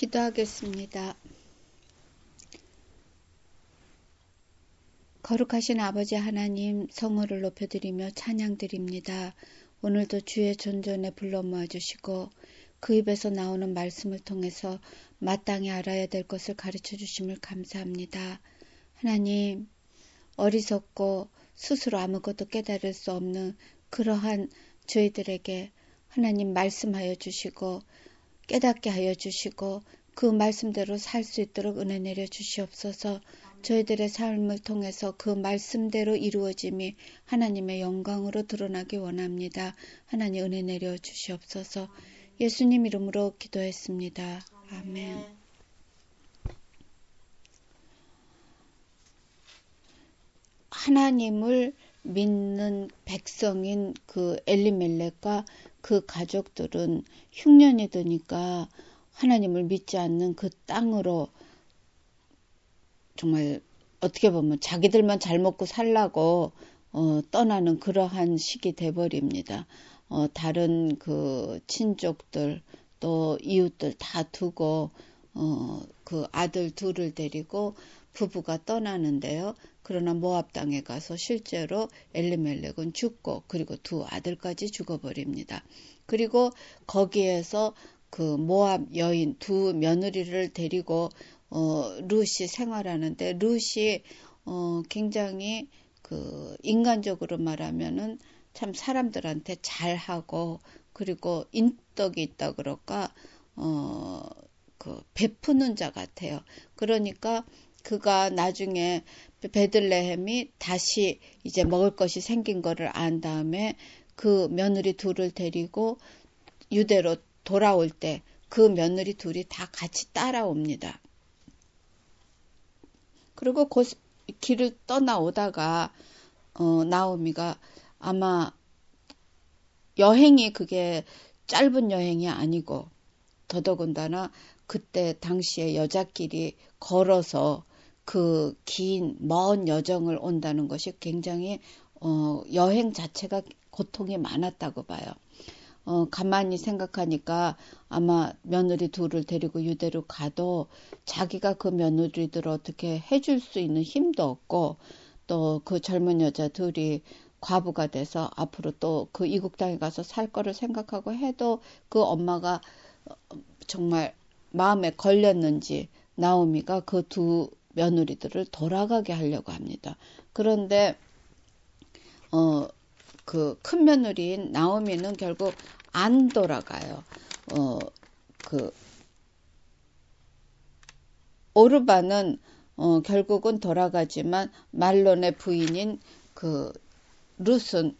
기도하겠습니다. 거룩하신 아버지 하나님, 성호를 높여드리며 찬양드립니다. 오늘도 주의 존전에 불러 모아주시고 그 입에서 나오는 말씀을 통해서 마땅히 알아야 될 것을 가르쳐 주심을 감사합니다. 하나님, 어리석고 스스로 아무것도 깨달을 수 없는 그러한 저희들에게 하나님 말씀하여 주시고 깨닫게 하여 주시고 그 말씀대로 살 수 있도록 은혜 내려 주시옵소서. 저희들의 삶을 통해서 그 말씀대로 이루어짐이 하나님의 영광으로 드러나기 원합니다. 하나님 은혜 내려 주시옵소서. 예수님 이름으로 기도했습니다. 아멘. 하나님을 믿는 백성인 그 엘리멜렉과 그 가족들은 흉년이 드니까 하나님을 믿지 않는 그 땅으로 정말 어떻게 보면 자기들만 잘 먹고 살라고 떠나는 그러한 시기 돼버립니다. 다른 그 친족들 또 이웃들 다 두고 그 아들 둘을 데리고 부부가 떠나는데요. 그러나 모압 땅에 가서 실제로 엘리멜렉은 죽고 그리고 두 아들까지 죽어버립니다. 그리고 거기에서 그 모압 여인 두 며느리를 데리고 룻이 생활하는데 룻이 굉장히 그 인간적으로 말하면은 참 사람들한테 잘하고 그리고 인덕이 있다 그럴까 그 베푸는 자 같아요. 그러니까 그가 나중에 베들레헴이 다시 이제 먹을 것이 생긴 거를 안 다음에 그 며느리 둘을 데리고 유대로 돌아올 때 그 며느리 둘이 다 같이 따라옵니다. 그리고 그 길을 떠나오다가 나오미가 아마 여행이 그게 짧은 여행이 아니고 더더군다나 그때 당시에 여자끼리 걸어서 그 긴 먼 여정을 온다는 것이 굉장히 여행 자체가 고통이 많았다고 봐요. 가만히 생각하니까 아마 며느리 둘을 데리고 유대로 가도 자기가 그 며느리들을 어떻게 해줄 수 있는 힘도 없고 또 그 젊은 여자 둘이 과부가 돼서 앞으로 또 그 이국 땅에 가서 살 거를 생각하고 해도 그 엄마가 정말 마음에 걸렸는지 나오미가 그 두 며느리들을 돌아가게 하려고 합니다. 그런데 그 큰 며느리인 나오미는 결국 안 돌아가요. 그 오르바는 결국은 돌아가지만 말론의 부인인 그 룻은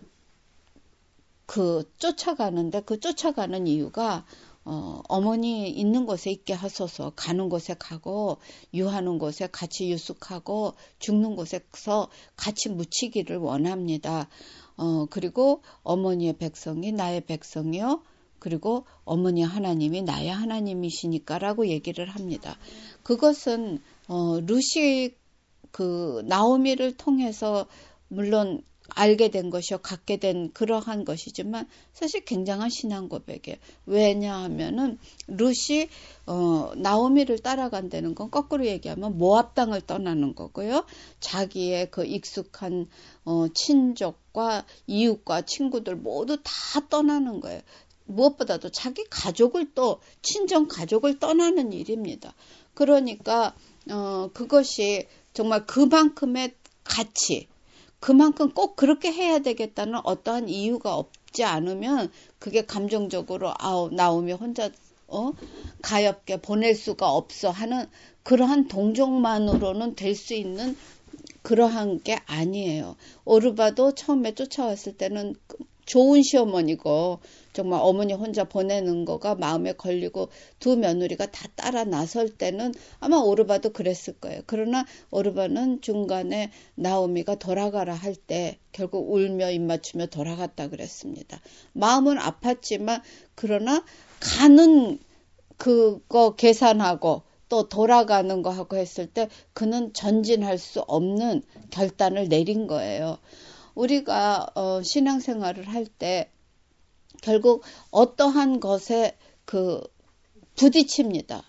그 쫓아가는데 그 쫓아가는 이유가 어머니 있는 곳에 있게 하소서. 가는 곳에 가고 유하는 곳에 같이 유숙하고 죽는 곳에서 같이 묻히기를 원합니다. 그리고 어머니의 백성이 나의 백성이요. 그리고 어머니 하나님이 나의 하나님이시니까라고 얘기를 합니다. 그것은 룻이 그 나오미를 통해서 물론 알게 된 것이요, 갖게 된 그러한 것이지만 사실 굉장한 신앙 고백이에요. 왜냐하면은 룻이 나오미를 따라간다는 건 거꾸로 얘기하면 모압 땅을 떠나는 거고요. 자기의 그 익숙한 친족과 이웃과 친구들 모두 다 떠나는 거예요. 무엇보다도 자기 가족을 또 친정 가족을 떠나는 일입니다. 그러니까 그것이 정말 그만큼의 가치. 그만큼 꼭 그렇게 해야 되겠다는 어떠한 이유가 없지 않으면 그게 감정적으로 나오미 혼자 가엾게 보낼 수가 없어 하는 그러한 동정만으로는 될 수 있는 그러한 게 아니에요. 오르바도 처음에 쫓아왔을 때는 좋은 시어머니고 정말 어머니 혼자 보내는 거가 마음에 걸리고 두 며느리가 다 따라 나설 때는 아마 오르바도 그랬을 거예요. 그러나 오르바는 중간에 나오미가 돌아가라 할 때 결국 울며 입맞추며 돌아갔다 그랬습니다. 마음은 아팠지만 그러나 가는 그거 계산하고 또 돌아가는 거 하고 했을 때 그는 전진할 수 없는 결단을 내린 거예요. 우리가 신앙생활을 할 때 결국 어떠한 것에 부딪힙니다.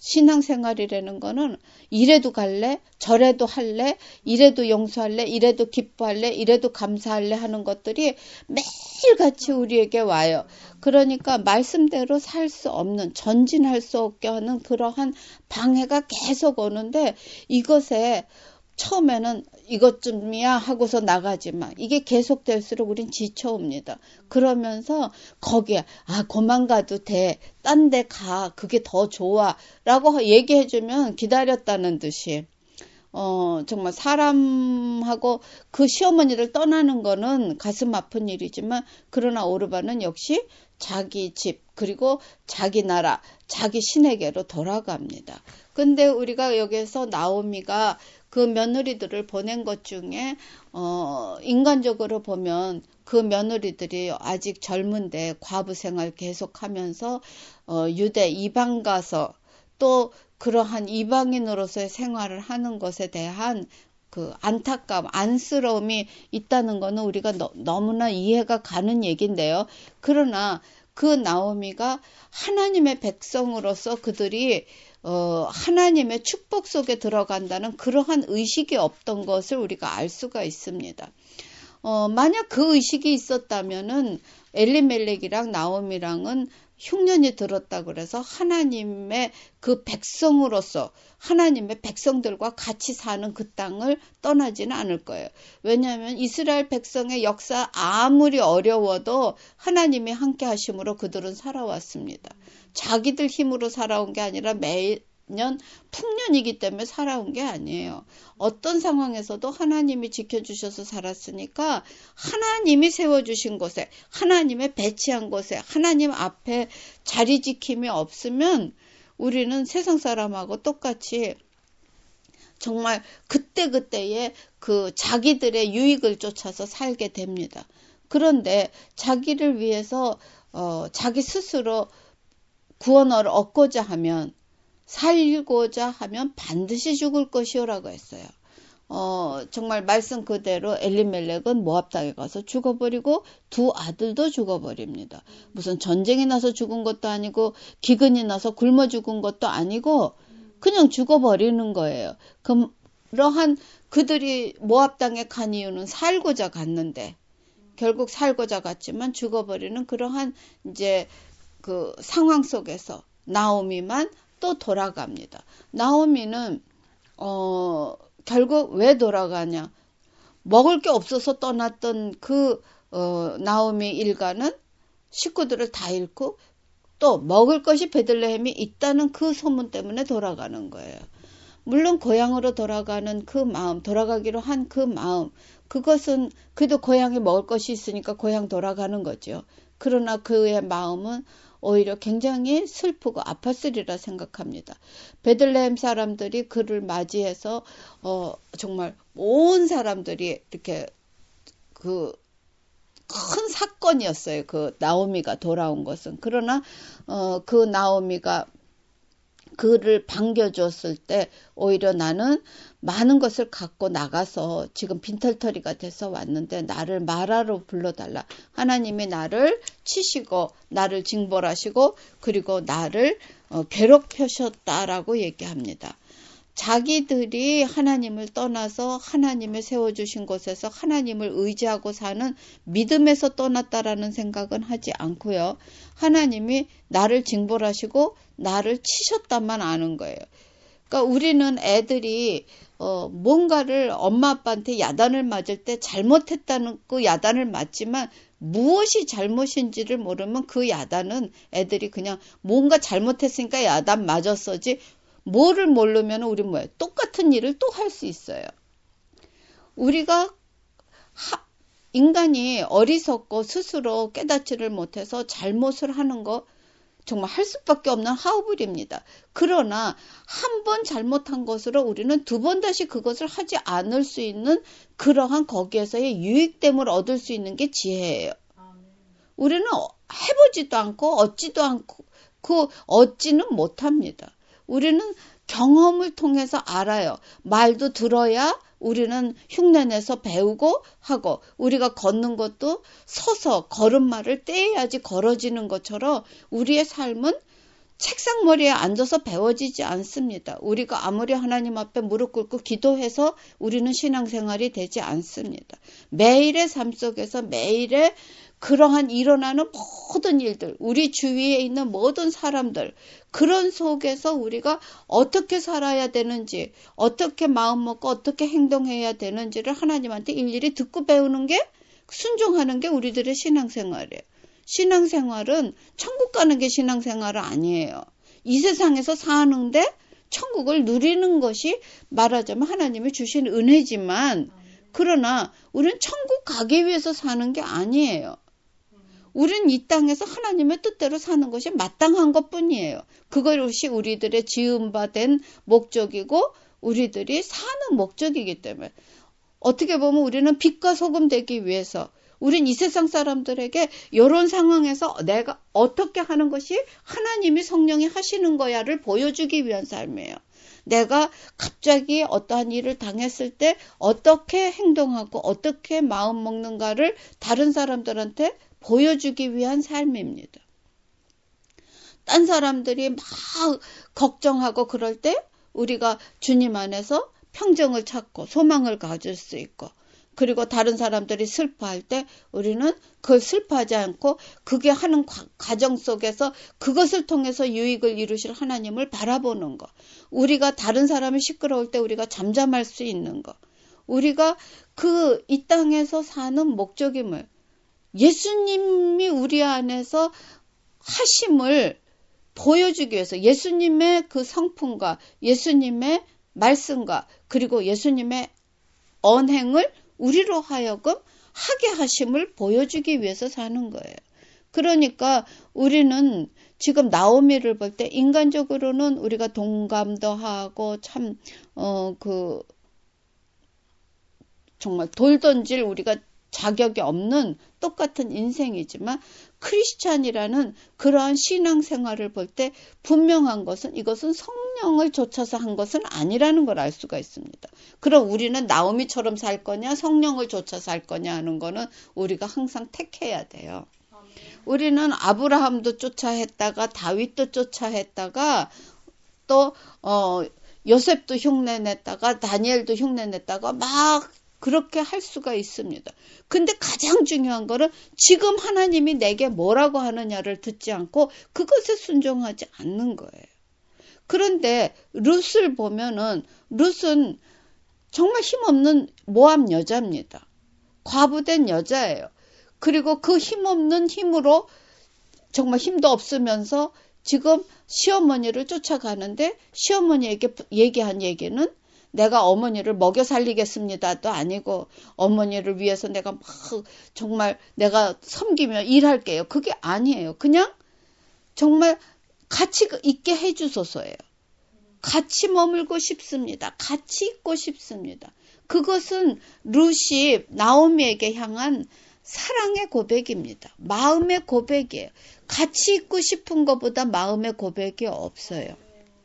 신앙생활이라는 거는 이래도 갈래, 저래도 할래, 이래도 용서할래, 이래도 기뻐할래, 이래도 감사할래 하는 것들이 매일같이 우리에게 와요. 그러니까 말씀대로 살 수 없는, 전진할 수 없게 하는 그러한 방해가 계속 오는데 이것에 처음에는 이것쯤이야 하고서 나가지만 이게 계속될수록 우린 지쳐옵니다. 그러면서 거기에 그만 가도 돼. 딴 데 가. 그게 더 좋아. 라고 얘기해주면 기다렸다는 듯이 정말 사람하고 그 시어머니를 떠나는 거는 가슴 아픈 일이지만 그러나 오르반은 역시 자기 집 그리고 자기 나라 자기 신에게로 돌아갑니다. 근데 우리가 여기서 나오미가 그 며느리들을 보낸 것 중에 인간적으로 보면 그 며느리들이 아직 젊은데 과부 생활 계속하면서 유대 이방 가서 또 그러한 이방인으로서의 생활을 하는 것에 대한 그 안타까움, 안쓰러움이 있다는 거는 우리가 너무나 이해가 가는 얘기인데요. 그러나 그 나오미가 하나님의 백성으로서 그들이 하나님의 축복 속에 들어간다는 그러한 의식이 없던 것을 우리가 알 수가 있습니다. 만약 그 의식이 있었다면은 엘리멜렉이랑 나오미랑은 흉년이 들었다 그래서 하나님의 그 백성으로서 하나님의 백성들과 같이 사는 그 땅을 떠나지는 않을 거예요. 왜냐하면 이스라엘 백성의 역사 아무리 어려워도 하나님이 함께 하심으로 그들은 살아왔습니다. 자기들 힘으로 살아온 게 아니라 매년 풍년이기 때문에 살아온 게 아니에요. 어떤 상황에서도 하나님이 지켜주셔서 살았으니까 하나님이 세워주신 곳에 하나님의 배치한 곳에 하나님 앞에 자리 지킴이 없으면 우리는 세상 사람하고 똑같이 정말 그때그때의 그 자기들의 유익을 쫓아서 살게 됩니다. 그런데 자기를 위해서 자기 스스로 구원을 얻고자 하면 살고자 하면 반드시 죽을 것이오라고 했어요. 정말 말씀 그대로 엘리멜렉은 모압 땅에 가서 죽어버리고 두 아들도 죽어버립니다. 무슨 전쟁이 나서 죽은 것도 아니고 기근이 나서 굶어 죽은 것도 아니고 그냥 죽어버리는 거예요. 그러한 그들이 모압 땅에 간 이유는 살고자 갔는데 결국 살고자 갔지만 죽어버리는 그러한 이제 그 상황 속에서 나오미만 또 돌아갑니다. 나오미는 결국 왜 돌아가냐? 먹을 게 없어서 떠났던 그 나오미 일가는 식구들을 다 잃고 또 먹을 것이 베들레헴이 있다는 그 소문 때문에 돌아가는 거예요. 물론 고향으로 돌아가는 그 마음, 돌아가기로 한 그 마음, 그것은 그래도 고향에 먹을 것이 있으니까 고향 돌아가는 거죠. 그러나 그의 마음은 오히려 굉장히 슬프고 아팠으리라 생각합니다. 베들레헴 사람들이 그를 맞이해서 정말 온 사람들이 이렇게 그 큰 사건이었어요. 그 나오미가 돌아온 것은. 그러나 그 나오미가 그를 반겨줬을 때 오히려 나는 많은 것을 갖고 나가서 지금 빈털터리가 돼서 왔는데 나를 마라로 불러달라. 하나님이 나를 치시고 나를 징벌하시고 그리고 나를 괴롭히셨다라고 얘기합니다. 자기들이 하나님을 떠나서 하나님을 세워주신 곳에서 하나님을 의지하고 사는 믿음에서 떠났다라는 생각은 하지 않고요. 하나님이 나를 징벌하시고 나를 치셨다만 아는 거예요. 그러니까 우리는 애들이 뭔가를 엄마 아빠한테 야단을 맞을 때 잘못했다는 그 야단을 맞지만 무엇이 잘못인지를 모르면 그 야단은 애들이 그냥 뭔가 잘못했으니까 야단 맞았어지 뭐를 모르면 우리 뭐예요? 똑같은 일을 또 할 수 있어요. 우리가 인간이 어리석고 스스로 깨닫지를 못해서 잘못을 하는 거 정말 할 수밖에 없는 하우블입니다. 그러나 한 번 잘못한 것으로 우리는 두 번 다시 그것을 하지 않을 수 있는 그러한 거기에서의 유익됨을 얻을 수 있는 게 지혜예요. 우리는 해보지도 않고 얻지도 않고 얻지는 못합니다. 우리는 경험을 통해서 알아요. 말도 들어야 우리는 흉내내서 배우고 하고 우리가 걷는 것도 서서 걸음마를 떼야지 걸어지는 것처럼 우리의 삶은 책상 머리에 앉아서 배워지지 않습니다. 우리가 아무리 하나님 앞에 무릎 꿇고 기도해서 우리는 신앙생활이 되지 않습니다. 매일의 삶 속에서 매일의 그러한 일어나는 모든 일들, 우리 주위에 있는 모든 사람들, 그런 속에서 우리가 어떻게 살아야 되는지, 어떻게 마음 먹고 어떻게 행동해야 되는지를 하나님한테 일일이 듣고 배우는 게, 순종하는 게 우리들의 신앙생활이에요. 신앙생활은 천국 가는 게 신앙생활은 아니에요. 이 세상에서 사는데 천국을 누리는 것이 말하자면 하나님이 주신 은혜지만, 그러나 우리는 천국 가기 위해서 사는 게 아니에요. 우리는 이 땅에서 하나님의 뜻대로 사는 것이 마땅한 것뿐이에요. 그것이 우리들의 지음받은 목적이고 우리들이 사는 목적이기 때문에, 어떻게 보면 우리는 빛과 소금 되기 위해서, 우린 이 세상 사람들에게 이런 상황에서 내가 어떻게 하는 것이 하나님이 성령이 하시는 거야를 보여주기 위한 삶이에요. 내가 갑자기 어떠한 일을 당했을 때 어떻게 행동하고 어떻게 마음 먹는가를 다른 사람들한테 보여주기 위한 삶입니다. 딴 사람들이 막 걱정하고 그럴 때 우리가 주님 안에서 평정을 찾고 소망을 가질 수 있고, 그리고 다른 사람들이 슬퍼할 때 우리는 그걸 슬퍼하지 않고 그게 하는 과정 속에서 그것을 통해서 유익을 이루실 하나님을 바라보는 거, 우리가 다른 사람이 시끄러울 때 우리가 잠잠할 수 있는 거, 우리가 이 땅에서 사는 목적임을, 예수님이 우리 안에서 하심을 보여주기 위해서, 예수님의 그 성품과 예수님의 말씀과 그리고 예수님의 언행을 우리로 하여금 하게 하심을 보여주기 위해서 사는 거예요. 그러니까 우리는 지금 나오미를 볼 때 인간적으로는 우리가 동감도 하고 참 정말 돌 던질 우리가 자격이 없는 똑같은 인생이지만, 크리스찬이라는 그러한 신앙생활을 볼 때 분명한 것은, 이것은 성령을 좇아서 한 것은 아니라는 걸 알 수가 있습니다. 그럼 우리는 나오미처럼 살 거냐 성령을 좇아 살 거냐 하는 거는 우리가 항상 택해야 돼요. 우리는 아브라함도 쫓아했다가 다윗도 쫓아했다가 또 요셉도 흉내냈다가 다니엘도 흉내냈다가 막 그렇게 할 수가 있습니다. 근데 가장 중요한 거는 지금 하나님이 내게 뭐라고 하느냐를 듣지 않고 그것에 순종하지 않는 거예요. 그런데 룻을 보면은, 룻은 정말 힘없는 모압 여자입니다. 과부된 여자예요. 그리고 그 힘없는 힘으로 정말 힘도 없으면서 지금 시어머니를 쫓아가는데, 시어머니에게 얘기한 얘기는 내가 어머니를 먹여 살리겠습니다도 아니고, 어머니를 위해서 내가 막 정말 내가 섬기며 일할게요. 그게 아니에요. 그냥 정말 같이 있게 해주소서예요. 같이 머물고 싶습니다. 같이 있고 싶습니다. 그것은 룻이 나오미에게 향한 사랑의 고백입니다. 마음의 고백이에요. 같이 있고 싶은 것보다 마음의 고백이 없어요.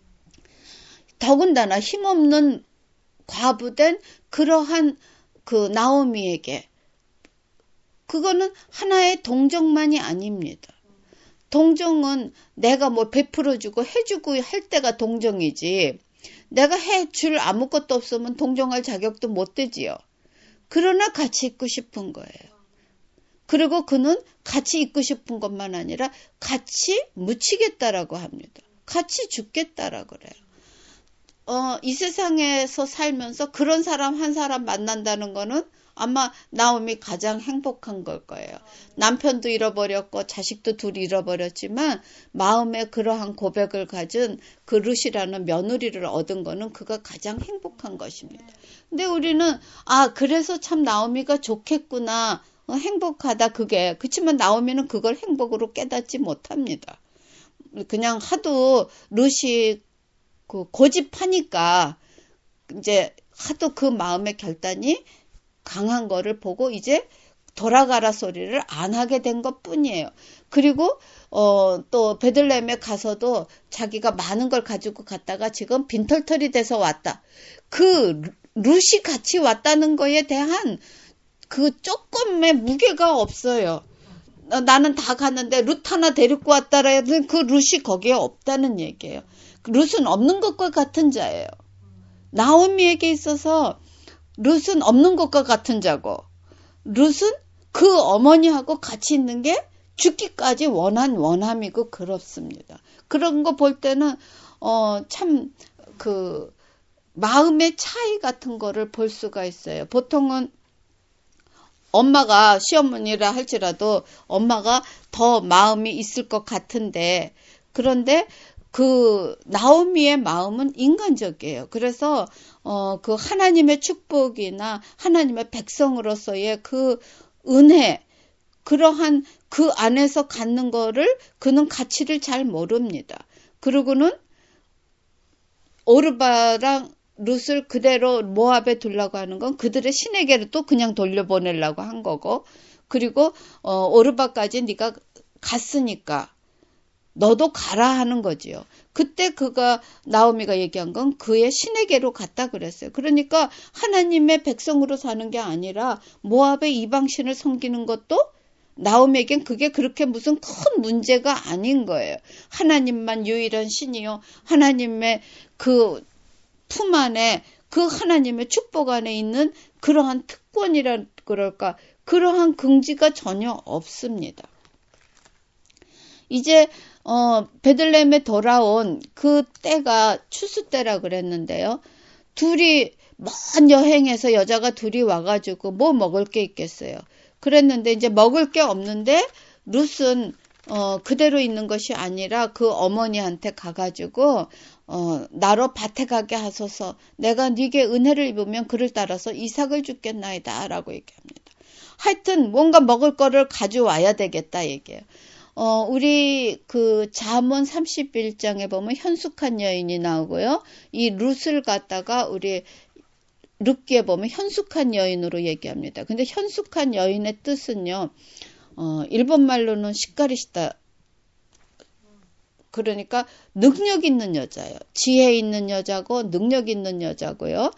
더군다나 힘없는 과부된 그러한 그 나오미에게, 그거는 하나의 동정만이 아닙니다. 동정은 내가 뭐 베풀어주고 해주고 할 때가 동정이지, 내가 해줄 아무것도 없으면 동정할 자격도 못 되지요. 그러나 같이 있고 싶은 거예요. 그리고 그는 같이 있고 싶은 것만 아니라 같이 묻히겠다라고 합니다. 같이 죽겠다라고 그래요. 이 세상에서 살면서 그런 사람 한 사람 만난다는 거는 아마 나오미 가장 행복한 걸 거예요. 남편도 잃어버렸고 자식도 둘 잃어버렸지만 마음에 그러한 고백을 가진 그 룻이라는 며느리를 얻은 거는 그가 가장 행복한 것입니다. 근데 우리는 그래서 참 나오미가 좋겠구나, 행복하다, 그게. 그렇지만 나오미는 그걸 행복으로 깨닫지 못합니다. 그냥 하도 룻이 고집하니까 이제 하도 그 마음의 결단이 강한 거를 보고 이제 돌아가라 소리를 안 하게 된 것 뿐이에요. 그리고 또 베들레헴에 가서도 자기가 많은 걸 가지고 갔다가 지금 빈털털이 돼서 왔다. 그 룻이 같이 왔다는 거에 대한 그 조금의 무게가 없어요. 나는 다 갔는데 룻 하나 데리고 왔다라 해도 그 룻이 거기에 없다는 얘기예요. 룻은 없는 것과 같은 자예요. 나오미에게 있어서 룻은 없는 것과 같은 자고, 룻은 그 어머니하고 같이 있는 게 죽기까지 원함이고 그렇습니다. 그런 거 볼 때는 참 그 마음의 차이 같은 거를 볼 수가 있어요. 보통은 엄마가 시어머니라 할지라도 엄마가 더 마음이 있을 것 같은데, 그런데 그 나오미의 마음은 인간적이에요. 그래서 그 하나님의 축복이나 하나님의 백성으로서의 그 은혜, 그러한 그 안에서 갖는 거를 그는 가치를 잘 모릅니다. 그러고는 오르바랑 룻을 그대로 모압에 두려고 하는 건 그들의 신에게로 또 그냥 돌려보내려고 한 거고, 그리고 오르바까지 네가 갔으니까 너도 가라 하는 거지요. 그때 나오미가 얘기한 건 그의 신에게로 갔다 그랬어요. 그러니까 하나님의 백성으로 사는 게 아니라 모압의 이방신을 섬기는 것도 나오미에겐 그게 그렇게 무슨 큰 문제가 아닌 거예요. 하나님만 유일한 신이요, 하나님의 그 품 안에, 그 하나님의 축복 안에 있는 그러한 특권이라 그럴까, 그러한 긍지가 전혀 없습니다. 이제 베들레헴에 돌아온 그 때가 추수 때라 그랬는데요. 둘이 먼 여행에서 여자가 둘이 와가지고 뭐 먹을 게 있겠어요. 그랬는데 이제 먹을 게 없는데 룻은 그대로 있는 것이 아니라 그 어머니한테 가가지고 나로 밭에 가게 하소서, 내가 네게 은혜를 입으면 그를 따라서 이삭을 주겠나이다 라고 얘기합니다. 하여튼 뭔가 먹을 거를 가져와야 되겠다 얘기해요. 우리 그 잠언 31장에 보면 현숙한 여인이 나오고요. 이 룻을 갖다가 우리 룻기에 보면 현숙한 여인으로 얘기합니다. 근데 현숙한 여인의 뜻은요, 일본 말로는 시카리시다. 그러니까 능력 있는 여자예요. 지혜 있는 여자고 능력 있는 여자고요.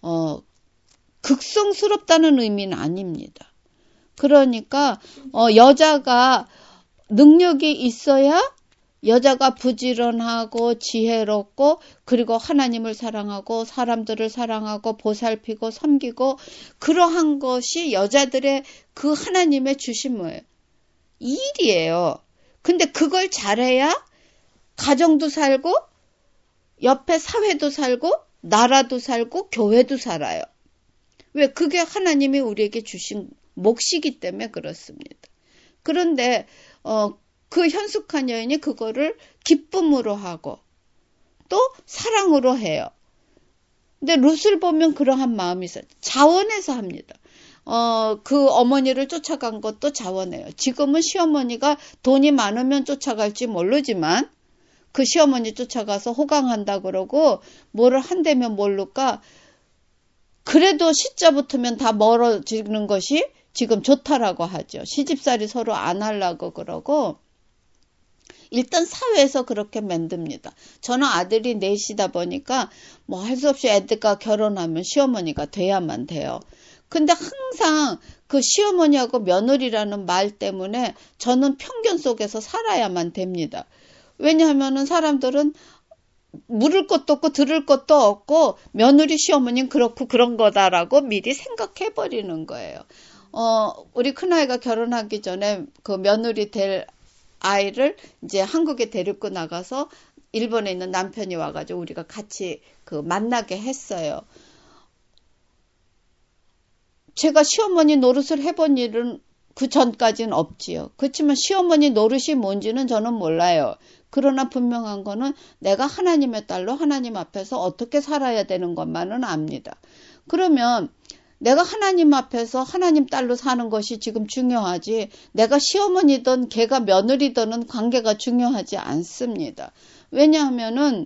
극성스럽다는 의미는 아닙니다. 그러니까 여자가 능력이 있어야 여자가 부지런하고 지혜롭고, 그리고 하나님을 사랑하고 사람들을 사랑하고 보살피고 섬기고, 그러한 것이 여자들의 그 하나님의 주신 뭐예요? 일이에요. 근데 그걸 잘해야 가정도 살고 옆에 사회도 살고 나라도 살고 교회도 살아요. 왜? 그게 하나님이 우리에게 주신 몫이기 때문에 그렇습니다. 그런데 그 현숙한 여인이 그거를 기쁨으로 하고 또 사랑으로 해요. 근데 룻을 보면 그러한 마음이 있어요. 자원해서 합니다. 그 어머니를 쫓아간 것도 자원해요. 지금은 시어머니가 돈이 많으면 쫓아갈지 모르지만 그 시어머니 쫓아가서 호강한다 그러고 뭐를 한다면 모를까, 그래도 시자 붙으면 다 멀어지는 것이 지금 좋다라고 하죠. 시집살이 서로 안 하려고 그러고 일단 사회에서 그렇게 만듭니다. 저는 아들이 넷이다 보니까 뭐 할 수 없이 애들과 결혼하면 시어머니가 돼야만 돼요. 근데 항상 그 시어머니하고 며느리라는 말 때문에 저는 편견 속에서 살아야만 됩니다. 왜냐하면은 사람들은 물을 것도 없고 들을 것도 없고 며느리 시어머니는 그렇고 그런 거다라고 미리 생각해 버리는 거예요. 우리 큰아이가 결혼하기 전에 그 며느리 될 아이를 이제 한국에 데리고 나가서 일본에 있는 남편이 와가지고 우리가 같이 그 만나게 했어요. 제가 시어머니 노릇을 해본 일은 그 전까지는 없지요. 그렇지만 시어머니 노릇이 뭔지는 저는 몰라요. 그러나 분명한 거는 내가 하나님의 딸로 하나님 앞에서 어떻게 살아야 되는 것만은 압니다. 그러면 내가 하나님 앞에서 하나님 딸로 사는 것이 지금 중요하지, 내가 시어머니든 걔가 며느리든 관계가 중요하지 않습니다. 왜냐하면은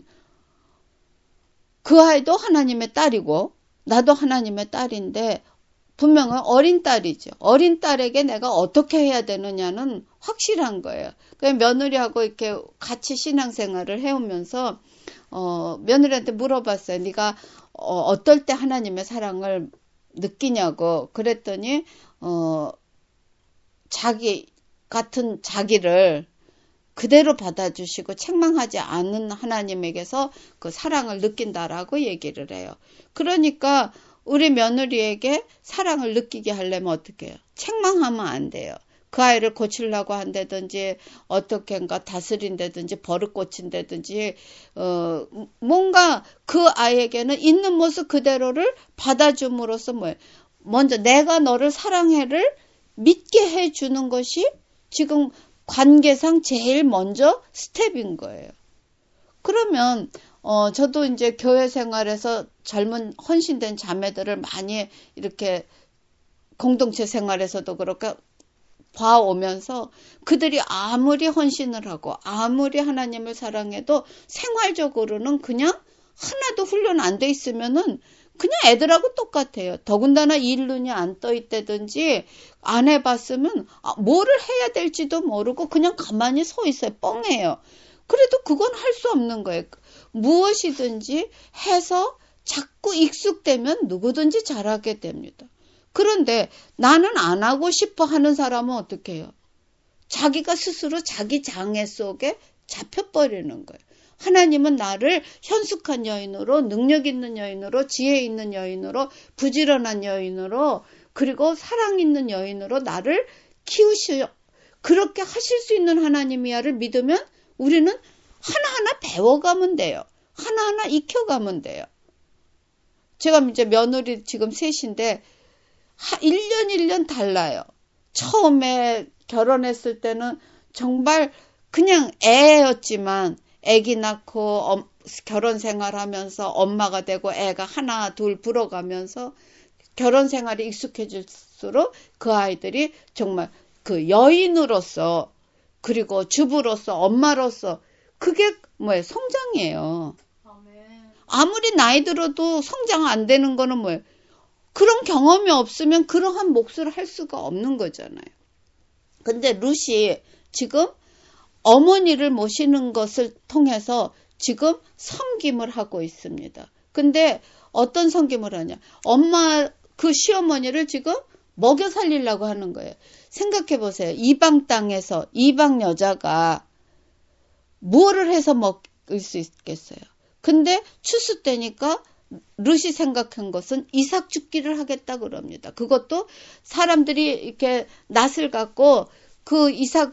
그 아이도 하나님의 딸이고 나도 하나님의 딸인데 분명한 어린 딸이죠. 어린 딸에게 내가 어떻게 해야 되느냐는 확실한 거예요. 그래서 며느리하고 이렇게 같이 신앙생활을 해오면서 며느리한테 물어봤어요. 네가 어떨 때 하나님의 사랑을 느끼냐고. 그랬더니 자기 같은 자기를 그대로 받아주시고 책망하지 않는 하나님에게서 그 사랑을 느낀다라고 얘기를 해요. 그러니까 우리 며느리에게 사랑을 느끼게 하려면 어떻게 해요? 책망하면 안 돼요. 그 아이를 고치려고 한다든지 어떻게인가 다스린다든지 버릇 고친다든지 뭔가 그 아이에게는 있는 모습 그대로를 받아줌으로써 뭐예요? 먼저 내가 너를 사랑해를 믿게 해주는 것이 지금 관계상 제일 먼저 스텝인 거예요. 그러면 저도 이제 교회 생활에서 젊은 헌신된 자매들을 많이 이렇게 공동체 생활에서도 그렇게 봐오면서 그들이 아무리 헌신을 하고 아무리 하나님을 사랑해도 생활적으로는 그냥 하나도 훈련 안 돼 있으면은 그냥 애들하고 똑같아요. 더군다나 일 눈이 안 떠 있다든지 안 해봤으면 뭐를 해야 될지도 모르고 그냥 가만히 서 있어요. 뻥해요. 그래도 그건 할 수 없는 거예요. 무엇이든지 해서 자꾸 익숙되면 누구든지 잘하게 됩니다. 그런데 나는 안 하고 싶어 하는 사람은 어떻게 해요? 자기가 스스로 자기 장애 속에 잡혀버리는 거예요. 하나님은 나를 현숙한 여인으로, 능력 있는 여인으로, 지혜 있는 여인으로, 부지런한 여인으로, 그리고 사랑 있는 여인으로 나를 키우시오. 그렇게 하실 수 있는 하나님이야를 믿으면 우리는 하나하나 배워가면 돼요. 하나하나 익혀가면 돼요. 제가 이제 며느리 지금 셋인데 1년 1년 달라요. 처음에 결혼했을 때는 정말 그냥 애였지만 애기 낳고 결혼 생활하면서 엄마가 되고 애가 하나 둘 불어가면서 결혼 생활이 익숙해질수록 그 아이들이 정말 그 여인으로서 그리고 주부로서 엄마로서 그게 뭐예요? 성장이에요. 아무리 나이 들어도 성장 안 되는 거는 뭐예요? 그런 경험이 없으면 그러한 몫을 할 수가 없는 거잖아요. 근데 룻이 지금 어머니를 모시는 것을 통해서 지금 섬김을 하고 있습니다. 근데 어떤 섬김을 하냐? 엄마 그 시어머니를 지금 먹여 살리려고 하는 거예요. 생각해 보세요. 이방 땅에서 이방 여자가 뭐를 해서 먹을 수 있겠어요? 근데 추수 때니까 룻이 생각한 것은 이삭 죽기를 하겠다 그럽니다. 그것도 사람들이 이렇게 낫을 갖고 그 이삭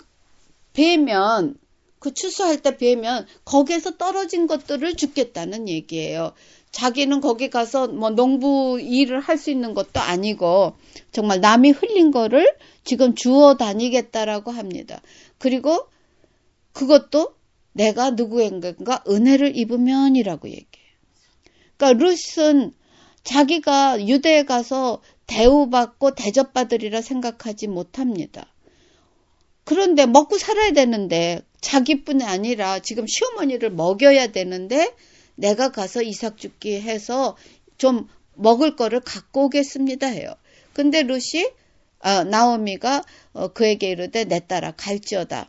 베면 그 추수할 때 베면 거기에서 떨어진 것들을 죽겠다는 얘기예요. 자기는 거기 가서 뭐 농부 일을 할 수 있는 것도 아니고 정말 남이 흘린 거를 지금 주워 다니겠다라고 합니다. 그리고 그것도 내가 누구인가 은혜를 입으면이라고 얘기해요. 그러니까 룻은 자기가 유대에 가서 대우받고 대접받으리라 생각하지 못합니다. 그런데 먹고 살아야 되는데 자기뿐이 아니라 지금 시어머니를 먹여야 되는데 내가 가서 이삭 죽기 해서 좀 먹을 거를 갖고 오겠습니다 해요. 근데 룻이 나오미가 그에게 이르되 내 딸아 갈지어다.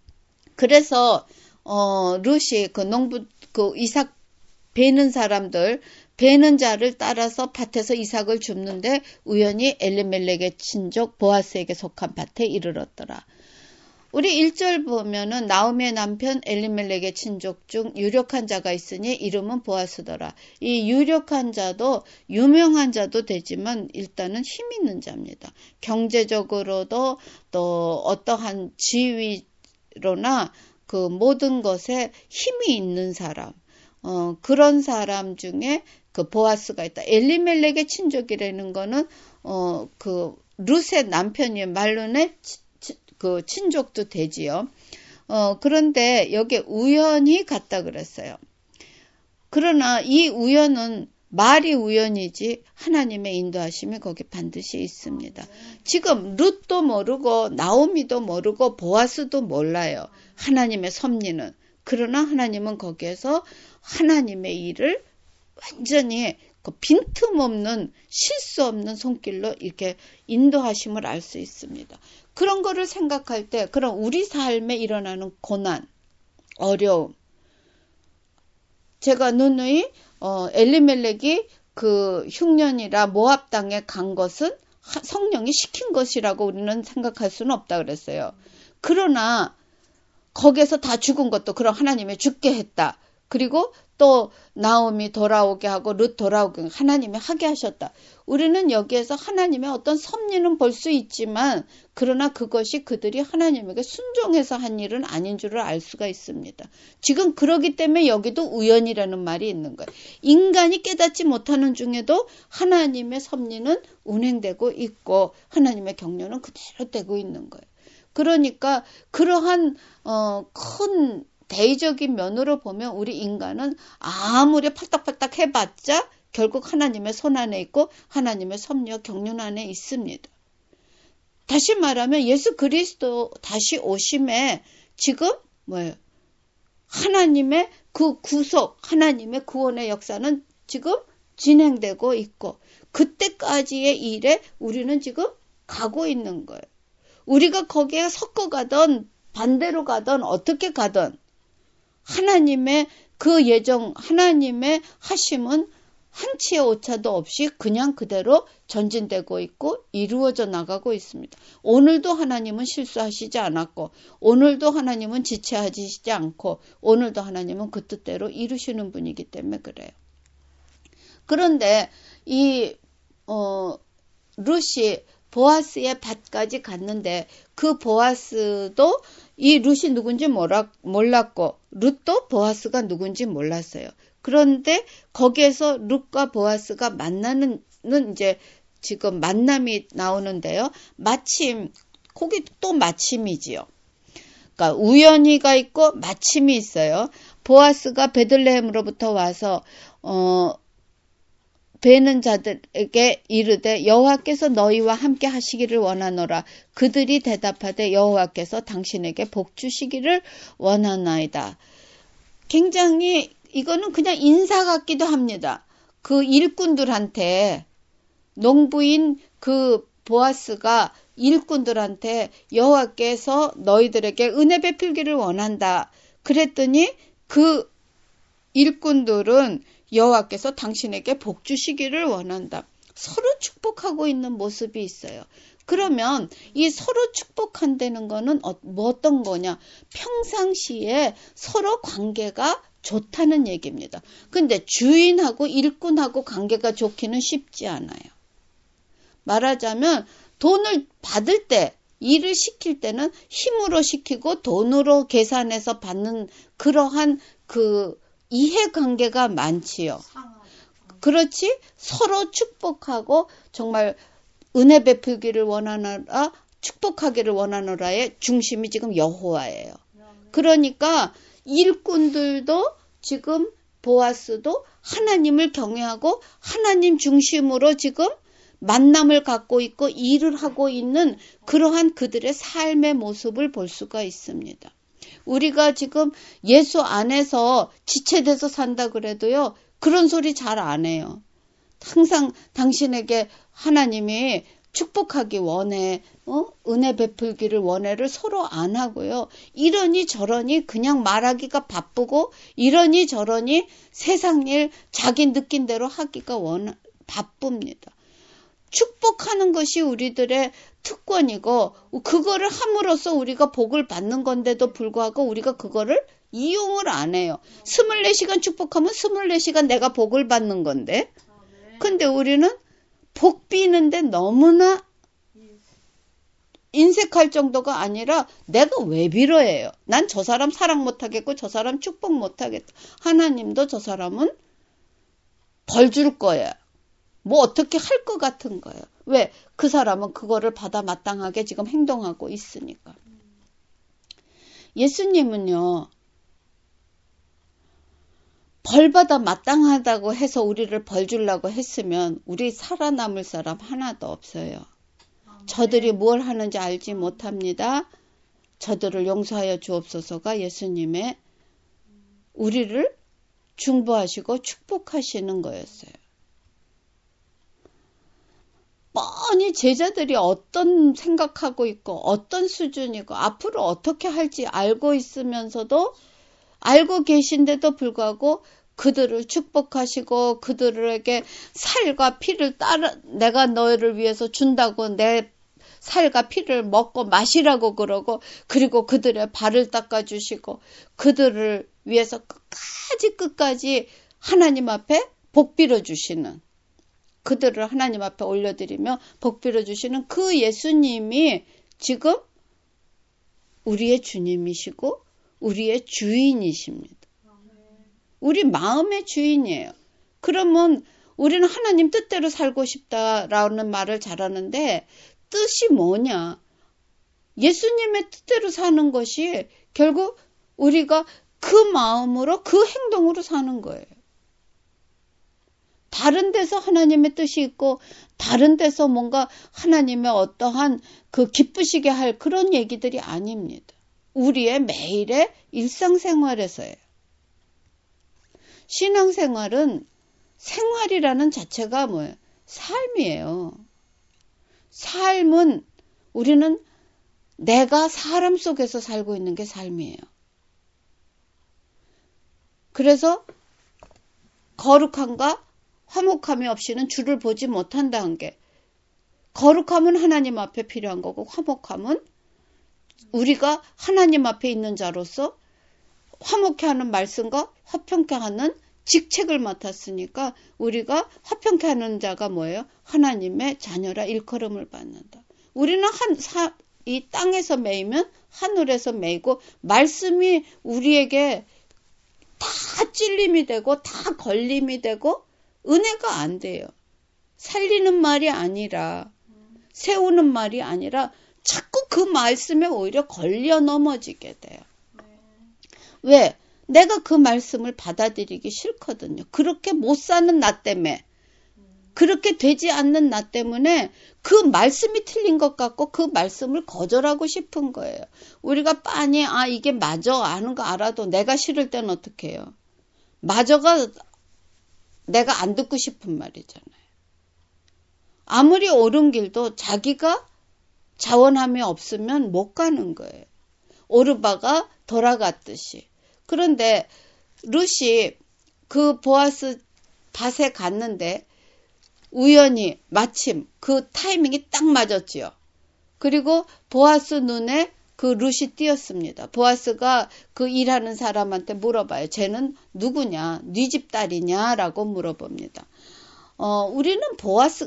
그래서 룻이 그 농부 그 이삭 베는 사람들 베는 자를 따라서 밭에서 이삭을 줍는데 우연히 엘리멜렉의 친족 보아스에게 속한 밭에 이르렀더라. 우리 1절 보면은 나오미의 남편 엘리멜렉의 친족 중 유력한 자가 있으니 이름은 보아스더라. 이 유력한 자도 유명한 자도 되지만 일단은 힘 있는 자입니다. 경제적으로도 또 어떠한 지위로나 그 모든 것에 힘이 있는 사람. 그런 사람 중에 그 보아스가 있다. 엘리멜렉의 친족이라는 거는 그 룻의 남편이 말론의 그 친족도 되지요. 그런데 여기 우연히 갔다 그랬어요. 그러나 이 우연은 말이 우연이지 하나님의 인도하심이 거기 반드시 있습니다. 지금 룻도 모르고 나오미도 모르고 보아스도 몰라요. 하나님의 섭리는. 그러나 하나님은 거기에서 하나님의 일을 완전히 그 빈틈없는 실수 없는 손길로 이렇게 인도하심을 알 수 있습니다. 그런 거를 생각할 때 그런 우리 삶에 일어나는 고난, 어려움. 제가 누누이 엘리멜렉이 그 흉년이라 모압 땅에 간 것은 성령이 시킨 것이라고 우리는 생각할 수는 없다 그랬어요. 그러나 거기에서 다 죽은 것도 그럼 하나님이 죽게 했다. 그리고 또 나오미 돌아오게 하고 룻 돌아오게 하나님이 하게 하셨다. 우리는 여기에서 하나님의 어떤 섭리는 볼 수 있지만 그러나 그것이 그들이 하나님에게 순종해서 한 일은 아닌 줄을 알 수가 있습니다. 지금 그러기 때문에 여기도 우연이라는 말이 있는 거예요. 인간이 깨닫지 못하는 중에도 하나님의 섭리는 운행되고 있고 하나님의 경륜은 그대로 되고 있는 거예요. 그러니까 그러한 큰 대의적인 면으로 보면 우리 인간은 아무리 팔딱팔딱 해봤자 결국 하나님의 손 안에 있고 하나님의 섭리와 경륜 안에 있습니다. 다시 말하면 예수 그리스도 다시 오심에 지금 뭐예요? 하나님의 그 구속, 하나님의 구원의 역사는 지금 진행되고 있고 그때까지의 일에 우리는 지금 가고 있는 거예요. 우리가 거기에 섞어가던 반대로 가던 어떻게 가던 하나님의 그 예정, 하나님의 하심은 한치의 오차도 없이 그냥 그대로 전진되고 있고 이루어져 나가고 있습니다. 오늘도 하나님은 실수하시지 않았고 오늘도 하나님은 지체하시지 않고 오늘도 하나님은 그 뜻대로 이루시는 분이기 때문에 그래요. 그런데 이 룻이 보아스의 밭까지 갔는데 그 보아스도 이 룻이 누군지 몰랐고 룻도 보아스가 누군지 몰랐어요. 그런데 거기에서 룻과 보아스가 만나는 이제 지금 만남이 나오는데요. 마침 거기 또 마침이지요. 그러니까 우연히가 있고 마침이 있어요. 보아스가 베들레헴으로부터 와서 베는 자들에게 이르되 여호와께서 너희와 함께 하시기를 원하노라. 그들이 대답하되 여호와께서 당신에게 복 주시기를 원하나이다. 굉장히 이거는 그냥 인사 같기도 합니다. 그 일꾼들한테 농부인 그 보아스가 일꾼들한테 여호와께서 너희들에게 은혜 베풀기를 원한다. 그랬더니 그 일꾼들은 여호와께서 당신에게 복 주시기를 원한다. 서로 축복하고 있는 모습이 있어요. 그러면 이 서로 축복한다는 거는 어떤 거냐? 평상시에 서로 관계가 좋다는 얘기입니다. 근데 주인하고 일꾼하고 관계가 좋기는 쉽지 않아요. 말하자면 돈을 받을 때 일을 시킬 때는 힘으로 시키고 돈으로 계산해서 받는 그러한 그 이해관계가 많지요. 그렇지? 서로 축복하고 정말 은혜 베풀기를 원하노라, 축복하기를 원하노라의 중심이 지금 여호와예요. 그러니까 일꾼들도 지금 보아스도 하나님을 경외하고 하나님 중심으로 지금 만남을 갖고 있고 일을 하고 있는 그러한 그들의 삶의 모습을 볼 수가 있습니다. 우리가 지금 예수 안에서 지체돼서 산다 그래도요, 그런 소리 잘 안 해요. 항상 당신에게 하나님이 축복하기 원해, 은혜 베풀기를 원해를 서로 안 하고요. 이러니 저러니 그냥 말하기가 바쁘고 이러니 저러니 세상 일 자기 느낀 대로 하기가 바쁩니다. 축복하는 것이 우리들의 특권이고 그거를 함으로써 우리가 복을 받는 건데도 불구하고 우리가 그거를 이용을 안 해요. 24시간 축복하면 24시간 내가 복을 받는 건데 근데 우리는 복 비는데 너무나 인색할 정도가 아니라 내가 왜 빌어해요. 난 저 사람 사랑 못하겠고 저 사람 축복 못하겠다. 하나님도 저 사람은 벌 줄 거야. 뭐 어떻게 할 것 같은 거예요. 왜? 그 사람은 그거를 받아 마땅하게 지금 행동하고 있으니까. 예수님은요. 벌 받아 마땅하다고 해서 우리를 벌 주려고 했으면 우리 살아남을 사람 하나도 없어요. 저들이 뭘 하는지 알지 못합니다. 저들을 용서하여 주옵소서가 예수님의 우리를 중보하시고 축복하시는 거였어요. 뻔히 제자들이 어떤 생각하고 있고 어떤 수준이고 앞으로 어떻게 할지 알고 있으면서도 알고 계신데도 불구하고 그들을 축복하시고 그들에게 살과 피를 따라 내가 너희를 위해서 준다고 내 살과 피를 먹고 마시라고 그러고, 그리고 그들의 발을 닦아주시고, 그들을 위해서 끝까지 하나님 앞에 복 빌어주시는, 그들을 하나님 앞에 올려드리며 복 빌어주시는 그 예수님이 지금 우리의 주님이시고 우리의 주인이십니다. 우리 마음의 주인이에요. 그러면 우리는 하나님 뜻대로 살고 싶다라는 말을 잘하는데, 뜻이 뭐냐? 예수님의 뜻대로 사는 것이 결국 우리가 그 마음으로, 그 행동으로 사는 거예요. 다른 데서 하나님의 뜻이 있고 다른 데서 뭔가 하나님의 어떠한 그 기쁘시게 할 그런 얘기들이 아닙니다. 우리의 매일의 일상생활에서예요. 신앙생활은 생활이라는 자체가 뭐예요? 삶이에요. 삶은 우리는 내가 사람 속에서 살고 있는 게 삶이에요. 그래서 거룩함과 화목함이 없이는 주를 보지 못한다는 게, 거룩함은 하나님 앞에 필요한 거고 화목함은 우리가 하나님 앞에 있는 자로서 화목케 하는 말씀과 화평케 하는 직책을 맡았으니까 우리가 화평케 하는 자가 뭐예요? 하나님의 자녀라 일컬음을 받는다. 우리는 이 땅에서 매이면 하늘에서 매이고, 말씀이 우리에게 다 찔림이 되고 다 걸림이 되고 은혜가 안 돼요. 살리는 말이 아니라, 세우는 말이 아니라 자꾸 그 말씀에 오히려 걸려 넘어지게 돼요. 왜? 내가 그 말씀을 받아들이기 싫거든요. 그렇게 못 사는 나 때문에, 그렇게 되지 않는 나 때문에 그 말씀이 틀린 것 같고 그 말씀을 거절하고 싶은 거예요. 우리가 빤히 이게 맞아 아는 거 알아도 내가 싫을 땐 어떻게 해요? 맞아가 내가 안 듣고 싶은 말이잖아요. 아무리 옳은 길도 자기가 자원함이 없으면 못 가는 거예요. 오르바가 돌아갔듯이. 그런데 룻이 그 보아스 밭에 갔는데 우연히 마침 그 타이밍이 딱 맞았지요. 그리고 보아스 눈에 그 룻이 띄었습니다. 보아스가 그 일하는 사람한테 물어봐요. 쟤는 누구냐? 네 집 딸이냐? 라고 물어봅니다. 우리는 보아스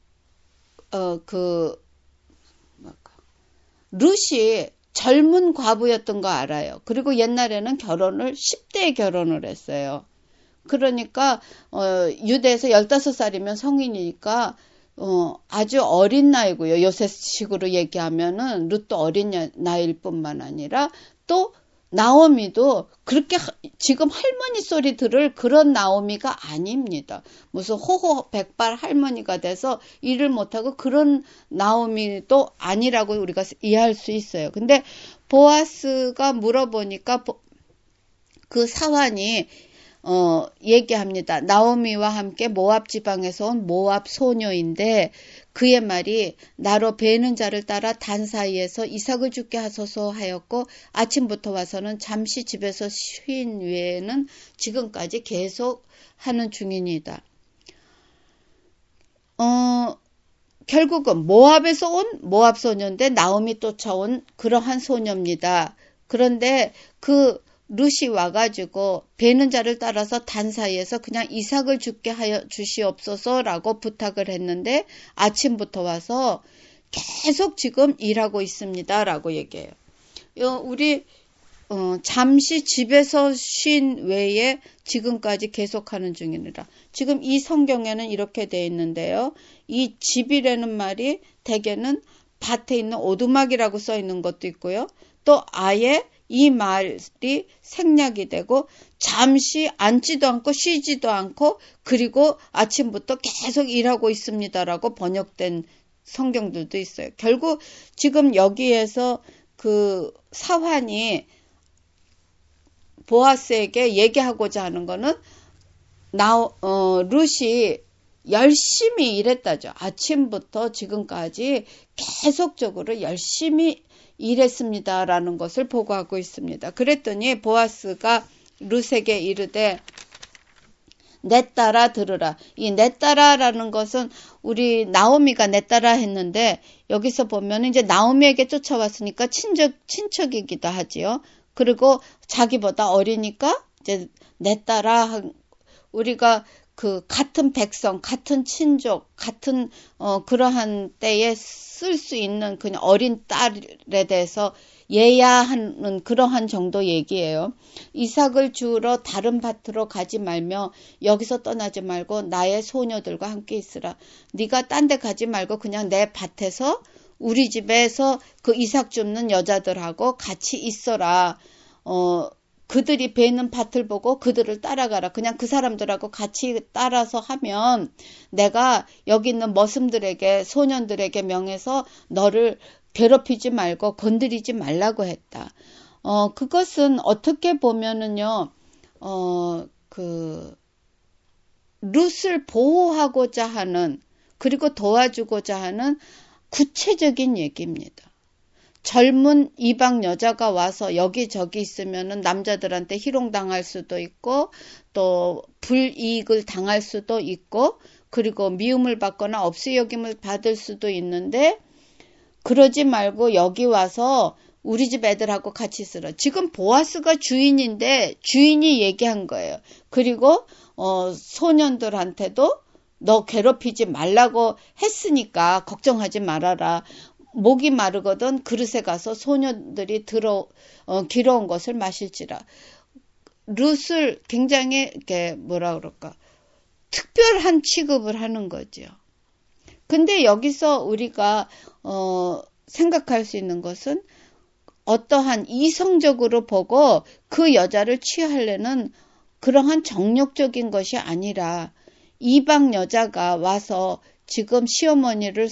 룻이 젊은 과부였던 거 알아요. 그리고 옛날에는 10대에 결혼을 했어요. 그러니까 유대에서 15살이면 성인이니까 아주 어린 나이고요. 요새식으로 얘기하면은 룻도 어린 나이일 뿐만 아니라 또 나오미도 그렇게 지금 할머니 소리 들을 그런 나오미가 아닙니다. 무슨 호호 백발 할머니가 돼서 일을 못하고 그런 나오미도 아니라고 우리가 이해할 수 있어요. 근데 보아스가 물어보니까 그 사환이 얘기합니다. 나오미와 함께 모압 지방에서 온 모압 소녀인데 그의 말이 나로 베는 자를 따라 단 사이에서 이삭을 죽게 하소서 하였고 아침부터 와서는 잠시 집에서 쉰 외에는 지금까지 계속 하는 중이니다. 결국은 모압에서 온 모압 소녀인데 나오미 쫓아온 그러한 소녀입니다. 그런데 그 룻이 와가지고 베는 자를 따라서 단 사이에서 그냥 이삭을 죽게 하여 주시옵소서라고 부탁을 했는데 아침부터 와서 계속 지금 일하고 있습니다라고 얘기해요. 우리 잠시 집에서 쉰 외에 지금까지 계속하는 중이니라. 지금 이 성경에는 이렇게 되어 있는데요. 이 집이라는 말이 대개는 밭에 있는 오두막이라고 써 있는 것도 있고요. 또 아예 이 말이 생략이 되고 잠시 앉지도 않고 쉬지도 않고 그리고 아침부터 계속 일하고 있습니다라고 번역된 성경들도 있어요. 결국 지금 여기에서 그 사환이 보아스에게 얘기하고자 하는 거는 룻이 열심히 일했다죠. 아침부터 지금까지 계속적으로 열심히 일했습니다라는 것을 보고하고 있습니다. 그랬더니 보아스가 룻에게 이르되 내 딸아 들으라. 이 내 딸아라는 것은 우리 나오미가 내 딸아 했는데 여기서 보면 이제 나오미에게 쫓아왔으니까 친척이기도 하지요. 그리고 자기보다 어리니까 이제 내 딸아, 우리가 그 같은 백성, 같은 친족, 같은 그러한 때에 쓸 수 있는 그냥 어린 딸에 대해서 얘야 하는 그러한 정도 얘기예요. 이삭을 주우러 다른 밭으로 가지 말며 여기서 떠나지 말고 나의 소녀들과 함께 있으라. 네가 딴 데 가지 말고 그냥 내 밭에서 우리 집에서 그 이삭 줍는 여자들하고 같이 있어라. 그들이 베는 밭을 보고 그들을 따라가라. 그냥 그 사람들하고 같이 따라서 하면 내가 여기 있는 머슴들에게, 소년들에게 명해서 너를 괴롭히지 말고 건드리지 말라고 했다. 그것은 어떻게 보면은요, 룻을 보호하고자 하는, 그리고 도와주고자 하는 구체적인 얘기입니다. 젊은 이방 여자가 와서 여기저기 있으면은 남자들한테 희롱당할 수도 있고 또 불이익을 당할 수도 있고 그리고 미움을 받거나 업수여김을 받을 수도 있는데 그러지 말고 여기 와서 우리 집 애들하고 같이 있으라. 지금 보아스가 주인인데 주인이 얘기한 거예요. 그리고 소년들한테도 너 괴롭히지 말라고 했으니까 걱정하지 말아라. 목이 마르거든 그릇에 가서 소년들이 길어온 것을 마실지라. 룻을 굉장히 이렇게 뭐라 그럴까 특별한 취급을 하는 거죠. 근데 여기서 우리가 생각할 수 있는 것은 어떠한 이성적으로 보고 그 여자를 취하려는 그러한 정욕적인 것이 아니라 이방 여자가 와서 지금 시어머니를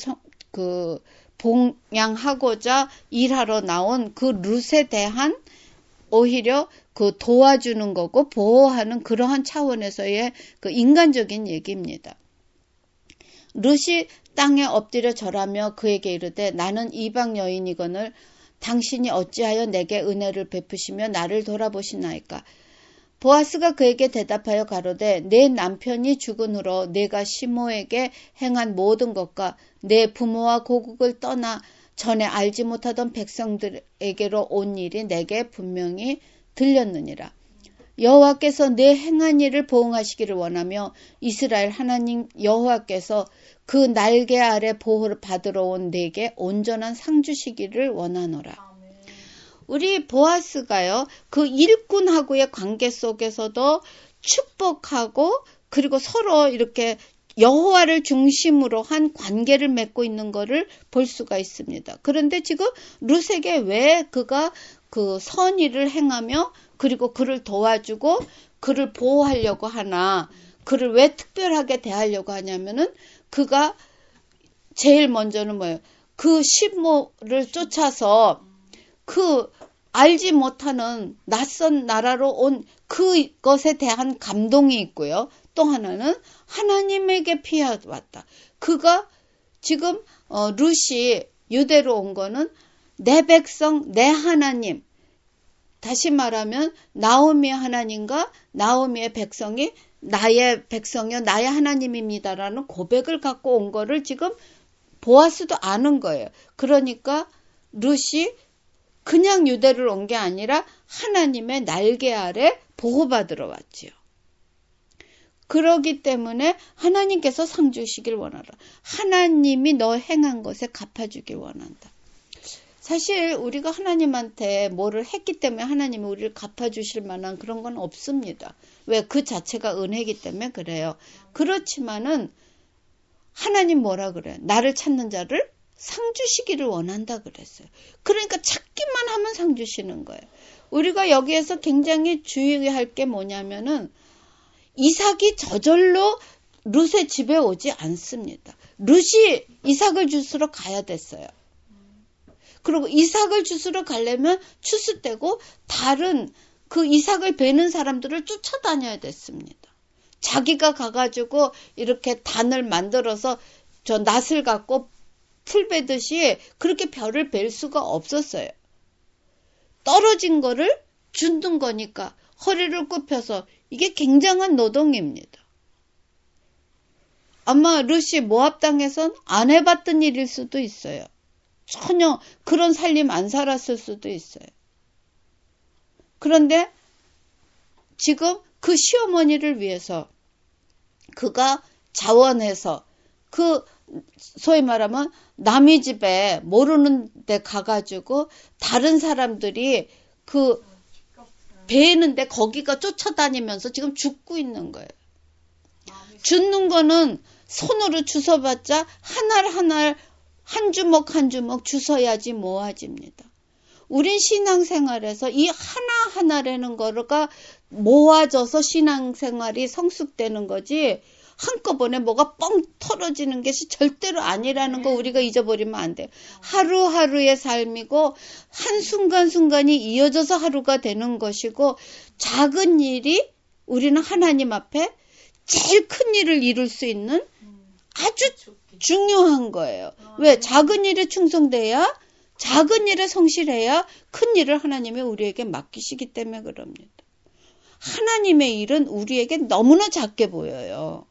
봉양하고자 일하러 나온 그 룻에 대한 오히려 그 도와주는 거고 보호하는 그러한 차원에서의 그 인간적인 얘기입니다. 룻이 땅에 엎드려 절하며 그에게 이르되 나는 이방 여인이거늘 당신이 어찌하여 내게 은혜를 베푸시며 나를 돌아보시나이까. 보아스가 그에게 대답하여 가로되 내 남편이 죽은 후로 내가 시모에게 행한 모든 것과 내 부모와 고국을 떠나 전에 알지 못하던 백성들에게로 온 일이 내게 분명히 들렸느니라. 여호와께서 내 행한 일을 보응하시기를 원하며 이스라엘 하나님 여호와께서 그 날개 아래 보호를 받으러 온 내게 온전한 상 주시기를 원하노라. 우리 보아스가요, 그 일꾼하고의 관계 속에서도 축복하고 그리고 서로 이렇게 여호와를 중심으로 한 관계를 맺고 있는 것을 볼 수가 있습니다. 그런데 지금 룻에게 왜 그가 그 선의를 행하며 그리고 그를 도와주고 그를 보호하려고 하나, 그를 왜 특별하게 대하려고 하냐면은 그가 제일 먼저는 뭐예요? 그 시모를 쫓아서 그 알지 못하는 낯선 나라로 온 그것에 대한 감동이 있고요. 또 하나는 하나님에게 피해왔다. 그가 지금 룻이 유대로 온 거는 내 백성, 내 하나님. 다시 말하면 나오미의 하나님과 나오미의 백성이 나의 백성이요 나의 하나님입니다라는 고백을 갖고 온 거를 지금 보아스도 아는 거예요. 그러니까 룻이 그냥 유대를 온 게 아니라 하나님의 날개 아래 보호받으러 왔지요. 그러기 때문에 하나님께서 상 주시길 원하라. 하나님이 너 행한 것에 갚아주길 원한다. 사실 우리가 하나님한테 뭐를 했기 때문에 하나님이 우리를 갚아주실 만한 그런 건 없습니다. 왜? 그 자체가 은혜이기 때문에 그래요. 그렇지만은 하나님 뭐라 그래요? 나를 찾는 자를 상 주시기를 원한다 그랬어요. 그러니까 찾기만 하면 상 주시는 거예요. 우리가 여기에서 굉장히 주의할 게 뭐냐면은 이삭이 저절로 룻의 집에 오지 않습니다. 룻이 이삭을 주스러 가야 됐어요. 그리고 이삭을 주스러 가려면 추수되고 다른 그 이삭을 베는 사람들을 쫓아다녀야 됐습니다. 자기가 가가지고 이렇게 단을 만들어서 저 낫을 갖고 풀 베듯이 그렇게 벼를 벨 수가 없었어요. 떨어진 거를 주는 거니까 허리를 굽혀서 이게 굉장한 노동입니다. 아마 룻이 모압 땅에선 안 해봤던 일일 수도 있어요. 전혀 그런 살림 안 살았을 수도 있어요. 그런데 지금 그 시어머니를 위해서 그가 자원해서 그 소위 말하면 남의 집에 모르는 데 가가지고 다른 사람들이 그 베는데 거기가 쫓아다니면서 지금 죽고 있는 거예요. 죽는 거는 손으로 주워봤자 하나 한 주먹 한 주먹 주워야지 모아집니다. 우린 신앙생활에서 이 하나하나라는 거가 모아져서 신앙생활이 성숙되는 거지 한꺼번에 뭐가 뻥 터져지는 것이 절대로 아니라는 거 우리가 잊어버리면 안 돼요. 하루하루의 삶이고 한순간순간이 이어져서 하루가 되는 것이고 작은 일이 우리는 하나님 앞에 제일 큰 일을 이룰 수 있는 아주 중요한 거예요. 왜? 작은 일에 충성돼야 작은 일에 성실해야 큰 일을 하나님이 우리에게 맡기시기 때문에 그럽니다. 하나님의 일은 우리에게 너무나 작게 보여요.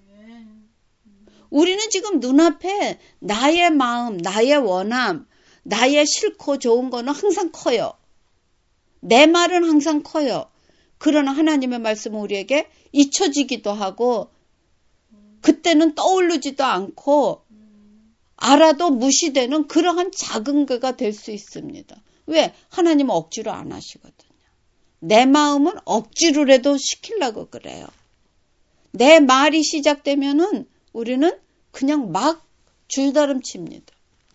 우리는 지금 눈앞에 나의 마음, 나의 원함, 나의 싫고 좋은 거는 항상 커요. 내 말은 항상 커요. 그러나 하나님의 말씀은 우리에게 잊혀지기도 하고 그때는 떠오르지도 않고 알아도 무시되는 그러한 작은 거가 될 수 있습니다. 왜? 하나님은 억지로 안 하시거든요. 내 마음은 억지로라도 시키려고 그래요. 내 말이 시작되면은 우리는 그냥 막 줄다름칩니다.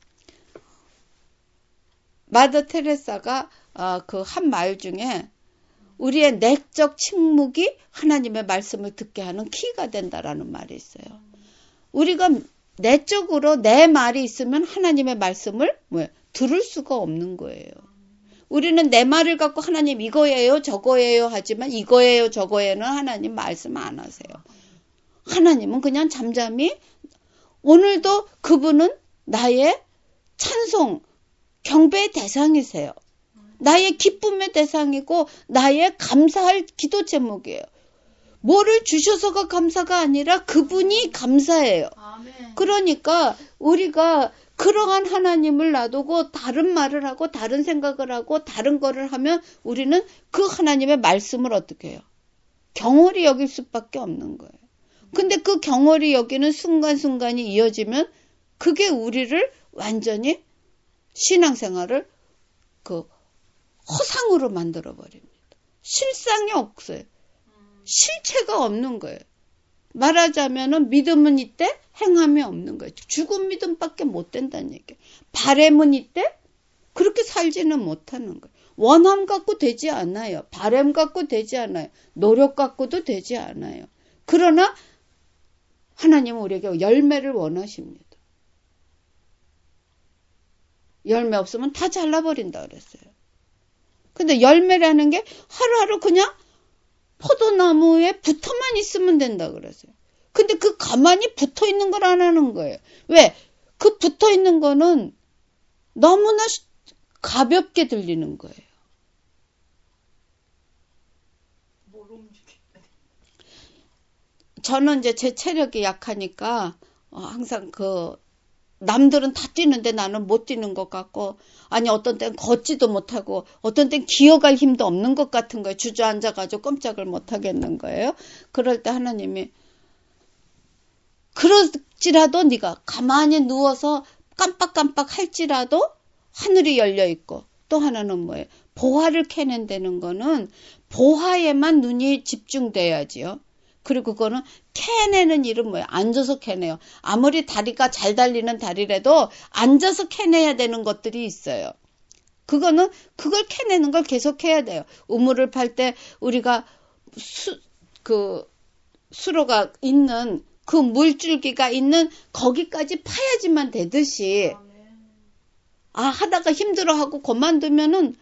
마더 테레사가 그 한 말 중에 우리의 내적 침묵이 하나님의 말씀을 듣게 하는 키가 된다라는 말이 있어요. 우리가 내적으로 내 말이 있으면 하나님의 말씀을 들을 수가 없는 거예요. 우리는 내 말을 갖고 하나님 이거예요 저거예요 하지만 이거예요 저거예요는 하나님 말씀 안 하세요. 하나님은 그냥 잠잠히 오늘도 그분은 나의 찬송 경배의 대상이세요. 나의 기쁨의 대상이고 나의 감사할 기도 제목이에요. 뭐를 주셔서가 감사가 아니라 그분이 감사해요. 그러니까 우리가 그러한 하나님을 놔두고 다른 말을 하고 다른 생각을 하고 다른 거를 하면 우리는 그 하나님의 말씀을 어떻게 해요? 경홀히 여길 수밖에 없는 거예요. 근데 그 경홀히 여기는 순간순간이 이어지면 그게 우리를 완전히 신앙생활을 그 허상으로 만들어버립니다. 실상이 없어요. 실체가 없는 거예요. 말하자면은 믿음은 있대, 행함이 없는 거예요. 죽은 믿음밖에 못 된다는 얘기예요. 바램은 있대, 그렇게 살지는 못하는 거예요. 원함 갖고 되지 않아요. 바램 갖고 되지 않아요. 노력 갖고도 되지 않아요. 그러나 하나님은 우리에게 열매를 원하십니다. 열매 없으면 다 잘라버린다 그랬어요. 근데 열매라는 게 하루하루 그냥 포도나무에 붙어만 있으면 된다 그랬어요. 근데 그 가만히 붙어 있는 걸 안 하는 거예요. 왜? 그 붙어 있는 거는 너무나 가볍게 들리는 거예요. 저는 이제 제 체력이 약하니까 항상 남들은 다 뛰는데 나는 못 뛰는 것 같고 아니 어떤 때는 걷지도 못하고 어떤 때는 기어갈 힘도 없는 것 같은 거예요. 주저앉아가지고 꼼짝을 못하겠는 거예요. 그럴 때 하나님이 그럴지라도 네가 가만히 누워서 깜빡깜빡 할지라도 하늘이 열려있고 또 하나는 뭐예요? 보화를 캐낸다는 거는 보화에만 눈이 집중돼야지요. 그리고 그거는 캐내는 일은 뭐예요? 앉아서 캐내요. 아무리 다리가 잘 달리는 다리라도 앉아서 캐내야 되는 것들이 있어요. 그걸 캐내는 걸 계속 해야 돼요. 우물을 팔 때 우리가 수로가 있는 그 물줄기가 있는 거기까지 파야지만 되듯이 하다가 힘들어하고 그만두면은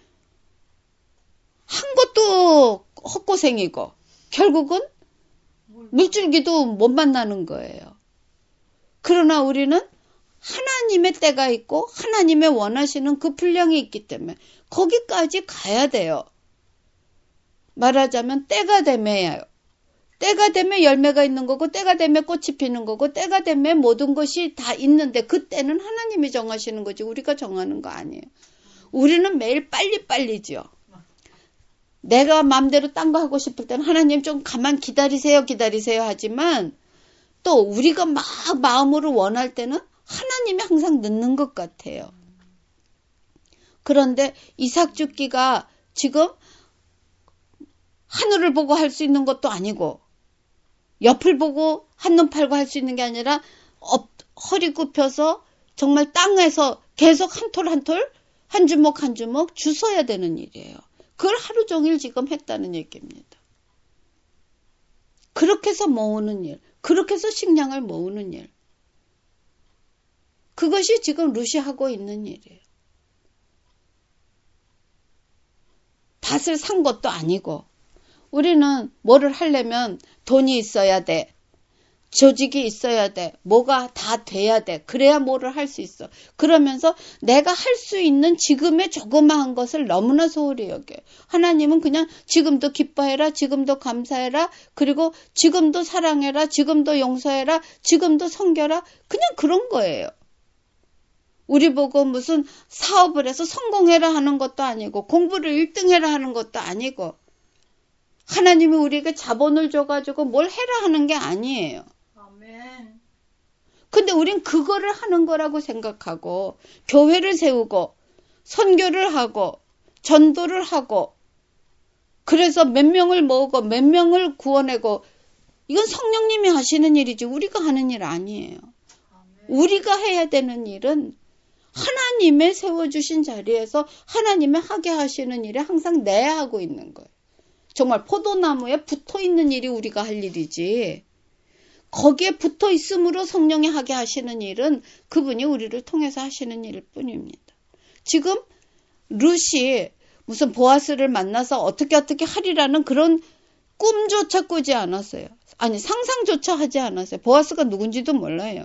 한 것도 헛고생이고 결국은 물줄기도 못 만나는 거예요. 그러나 우리는 하나님의 때가 있고 하나님의 원하시는 그 분량이 있기 때문에 거기까지 가야 돼요. 말하자면 때가 되매요. 때가 되면 열매가 있는 거고 때가 되면 꽃이 피는 거고 때가 되면 모든 것이 다 있는데 그때는 하나님이 정하시는 거지 우리가 정하는 거 아니에요. 우리는 매일 빨리빨리죠. 내가 마음대로 딴 거 하고 싶을 때는 하나님 좀 가만 기다리세요 하지만 또 우리가 막 마음으로 원할 때는 하나님이 항상 늦는 것 같아요. 그런데 이삭 죽기가 지금 하늘을 보고 할 수 있는 것도 아니고 옆을 보고 한눈 팔고 할 수 있는 게 아니라 허리 굽혀서 정말 땅에서 계속 한 톨 한 톨, 한 주먹 한 주먹 주워야 되는 일이에요. 그걸 하루 종일 지금 했다는 얘기입니다. 그렇게 해서 모으는 일, 그렇게 해서 식량을 모으는 일. 그것이 지금 룻이 하고 있는 일이에요. 밭을 산 것도 아니고 우리는 뭐를 하려면 돈이 있어야 돼. 조직이 있어야 돼. 뭐가 다 돼야 돼. 그래야 뭐를 할 수 있어. 그러면서 내가 할 수 있는 지금의 조그마한 것을 너무나 소홀히 여겨요. 하나님은 그냥 지금도 기뻐해라. 지금도 감사해라. 그리고 지금도 사랑해라. 지금도 용서해라. 지금도 섬겨라. 그냥 그런 거예요. 우리 보고 무슨 사업을 해서 성공해라 하는 것도 아니고 공부를 1등 해라 하는 것도 아니고 하나님이 우리에게 자본을 줘가지고 뭘 해라 하는 게 아니에요. 아멘. 근데 우린 그거를 하는 거라고 생각하고 교회를 세우고 선교를 하고 전도를 하고 그래서 몇 명을 모으고 몇 명을 구원하고 이건 성령님이 하시는 일이지 우리가 하는 일 아니에요. 아멘. 우리가 해야 되는 일은 하나님의 세워주신 자리에서 하나님의 하게 하시는 일에 항상 내야 하고 있는 거예요. 정말 포도나무에 붙어있는 일이 우리가 할 일이지 거기에 붙어있음으로 성령이 하게 하시는 일은 그분이 우리를 통해서 하시는 일일 뿐입니다. 지금 룻이 무슨 보아스를 만나서 어떻게 하리라는 그런 꿈조차 꾸지 않았어요. 아니 상상조차 하지 않았어요. 보아스가 누군지도 몰라요.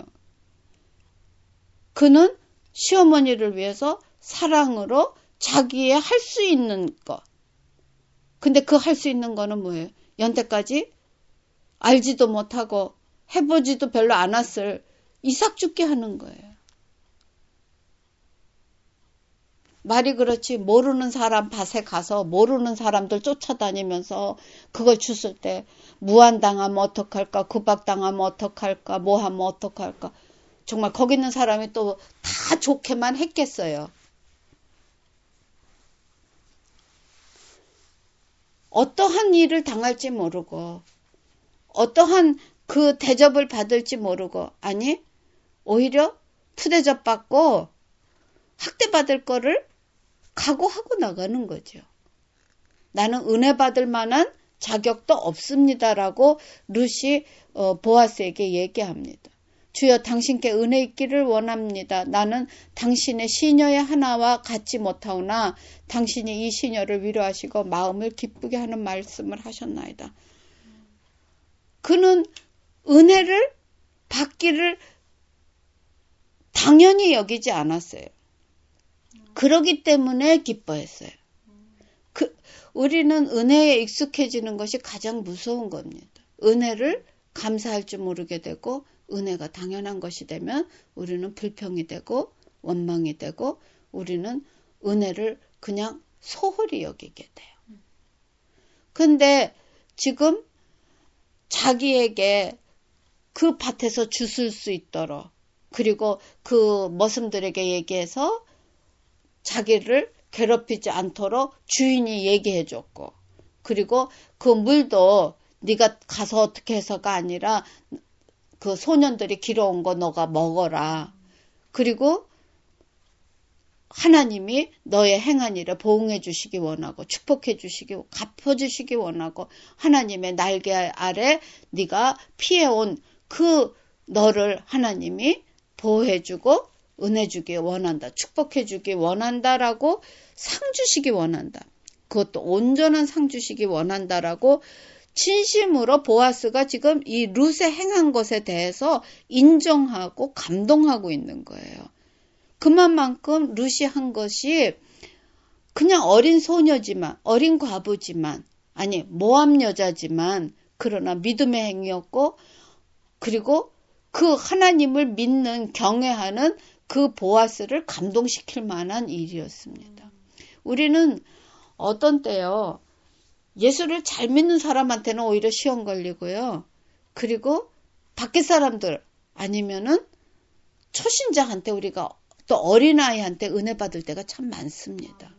그는 시어머니를 위해서 사랑으로 자기의 할 수 있는 것. 근데 그 할 수 있는 거는 뭐예요? 연태까지 알지도 못하고 해보지도 별로 않았을 이삭 죽게 하는 거예요. 말이 그렇지 모르는 사람 밭에 가서 모르는 사람들 쫓아다니면서 그걸 주실 때 무한당하면 어떡할까 구박당하면 어떡할까 뭐하면 어떡할까 정말 거기 있는 사람이 또 다 좋게만 했겠어요. 어떠한 일을 당할지 모르고 어떠한 그 대접을 받을지 모르고 아니 오히려 푸대접 받고 학대받을 거를 각오하고 나가는 거죠. 나는 은혜 받을 만한 자격도 없습니다라고 룻이 보아스에게 얘기합니다. 주여 당신께 은혜 있기를 원합니다. 나는 당신의 시녀의 하나와 같지 못하오나 당신이 이 시녀를 위로하시고 마음을 기쁘게 하는 말씀을 하셨나이다. 그는 은혜를 받기를 당연히 여기지 않았어요. 그러기 때문에 기뻐했어요. 우리는 은혜에 익숙해지는 것이 가장 무서운 겁니다. 은혜를 감사할 줄 모르게 되고 은혜가 당연한 것이 되면 우리는 불평이 되고 원망이 되고 우리는 은혜를 그냥 소홀히 여기게 돼요. 근데 지금 자기에게 그 밭에서 주술 수 있도록 그리고 그 머슴들에게 얘기해서 자기를 괴롭히지 않도록 주인이 얘기해줬고 그리고 그 물도 네가 가서 어떻게 해서가 아니라 그 소년들이 길어온 거 너가 먹어라. 그리고 하나님이 너의 행한 일을 보응해 주시기 원하고 축복해 주시기 갚아 주시기 원하고 하나님의 날개 아래 네가 피해온 그 너를 하나님이 보호해 주고 은혜 주기 원한다. 축복해 주기 원한다라고 상 주시기 원한다. 그것도 온전한 상 주시기 원한다라고 진심으로 보아스가 지금 이 룻의 행한 것에 대해서 인정하고 감동하고 있는 거예요. 그만큼 룻이 한 것이 그냥 어린 소녀지만 어린 과부지만 아니 모함 여자지만 그러나 믿음의 행위였고, 그리고 그 하나님을 믿는, 경외하는 그 보아스를 감동시킬 만한 일이었습니다. 우리는 어떤 때요, 예수를 잘 믿는 사람한테는 오히려 시험 걸리고요. 그리고 밖에 사람들 아니면은 초신자한테, 우리가 또 어린아이한테 은혜 받을 때가 참 많습니다.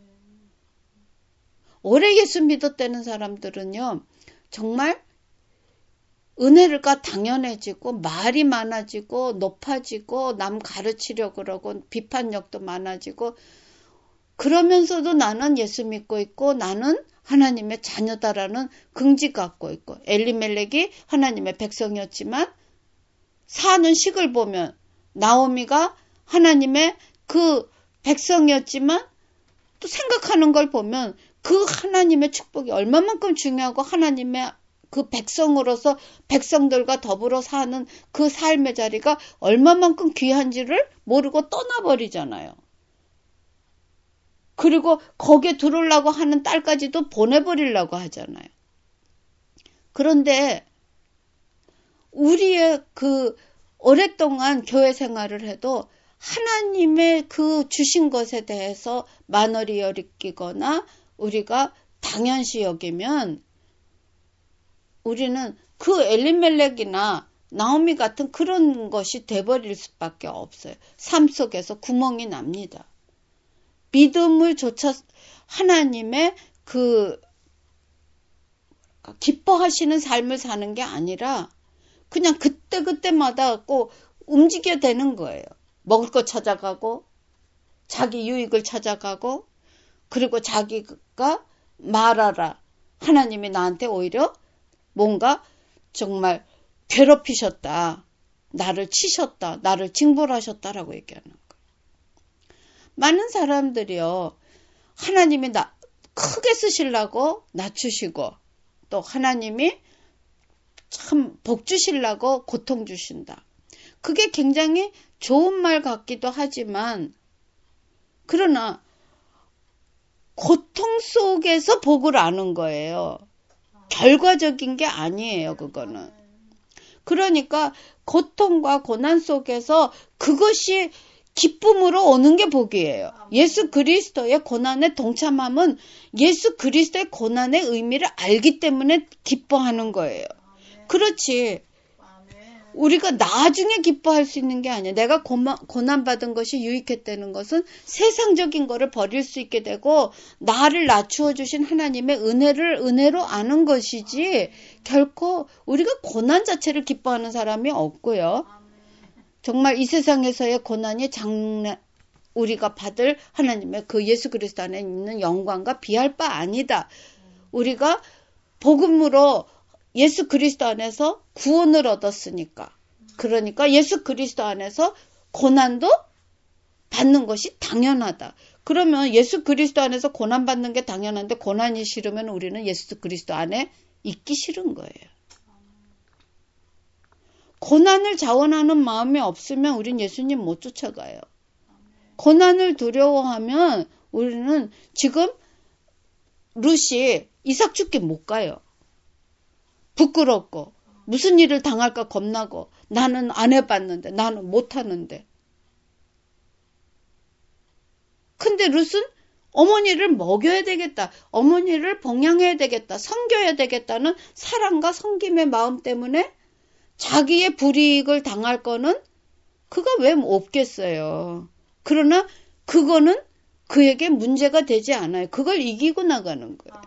오래 예수 믿었다는 사람들은요, 정말 은혜가 당연해지고 말이 많아지고 높아지고 남 가르치려고 그러고 비판력도 많아지고, 그러면서도 나는 예수 믿고 있고 나는 하나님의 자녀다라는 긍지 갖고 있고, 엘리멜렉이 하나님의 백성이었지만 사는 식을 보면 나오미가 하나님의 그 백성이었지만 또 생각하는 걸 보면 그 하나님의 축복이 얼마만큼 중요하고 하나님의 그 백성으로서 백성들과 더불어 사는 그 삶의 자리가 얼마만큼 귀한지를 모르고 떠나버리잖아요. 그리고 거기에 들어오려고 하는 딸까지도 보내버리려고 하잖아요. 그런데 우리의 그 오랫동안 교회 생활을 해도 하나님의 그 주신 것에 대해서 만월이 여리끼거나 우리가 당연시 여기면 우리는 그 엘리멜렉이나 나오미 같은 그런 것이 돼버릴 수밖에 없어요. 삶 속에서 구멍이 납니다. 믿음을 조차 하나님의 그 기뻐하시는 삶을 사는 게 아니라 그냥 그때그때마다 꼭 움직여야 되는 거예요. 먹을 거 찾아가고 자기 유익을 찾아가고, 그리고 자기가 말하라. 하나님이 나한테 오히려 뭔가 정말 괴롭히셨다, 나를 치셨다, 나를 징벌하셨다라고 얘기하는 거예요. 많은 사람들이요, 하나님이 나 크게 쓰시려고 낮추시고, 또 하나님이 참 복 주시려고 고통 주신다. 그게 굉장히 좋은 말 같기도 하지만, 그러나 고통 속에서 복을 아는 거예요. 결과적인 게 아니에요, 그거는. 그러니까 고통과 고난 속에서 그것이 기쁨으로 오는 게 복이에요. 예수 그리스도의 고난에 동참함은 예수 그리스도의 고난의 의미를 알기 때문에 기뻐하는 거예요. 그렇지. 우리가 나중에 기뻐할 수 있는 게 아니야. 내가 고난받은 것이 유익했다는 것은 세상적인 거를 버릴 수 있게 되고 나를 낮추어 주신 하나님의 은혜를 은혜로 아는 것이지, 결코 우리가 고난 자체를 기뻐하는 사람이 없고요. 정말 이 세상에서의 고난이 우리가 받을 하나님의 그 예수 그리스도 안에 있는 영광과 비할 바 아니다. 우리가 복음으로 예수 그리스도 안에서 구원을 얻었으니까, 그러니까 예수 그리스도 안에서 고난도 받는 것이 당연하다. 그러면 예수 그리스도 안에서 고난 받는 게 당연한데 고난이 싫으면 우리는 예수 그리스도 안에 있기 싫은 거예요. 고난을 자원하는 마음이 없으면 우린 예수님 못 쫓아가요. 고난을 두려워하면 우리는 지금 룻이 이삭 죽기 못 가요. 부끄럽고 무슨 일을 당할까 겁나고, 나는 안 해봤는데, 나는 못하는데. 근데 룻은 어머니를 먹여야 되겠다, 어머니를 봉양해야 되겠다, 섬겨야 되겠다는 사랑과 섬김의 마음 때문에 자기의 불이익을 당할 거는 그가 왜 없겠어요. 그러나 그거는 그에게 문제가 되지 않아요. 그걸 이기고 나가는 거예요.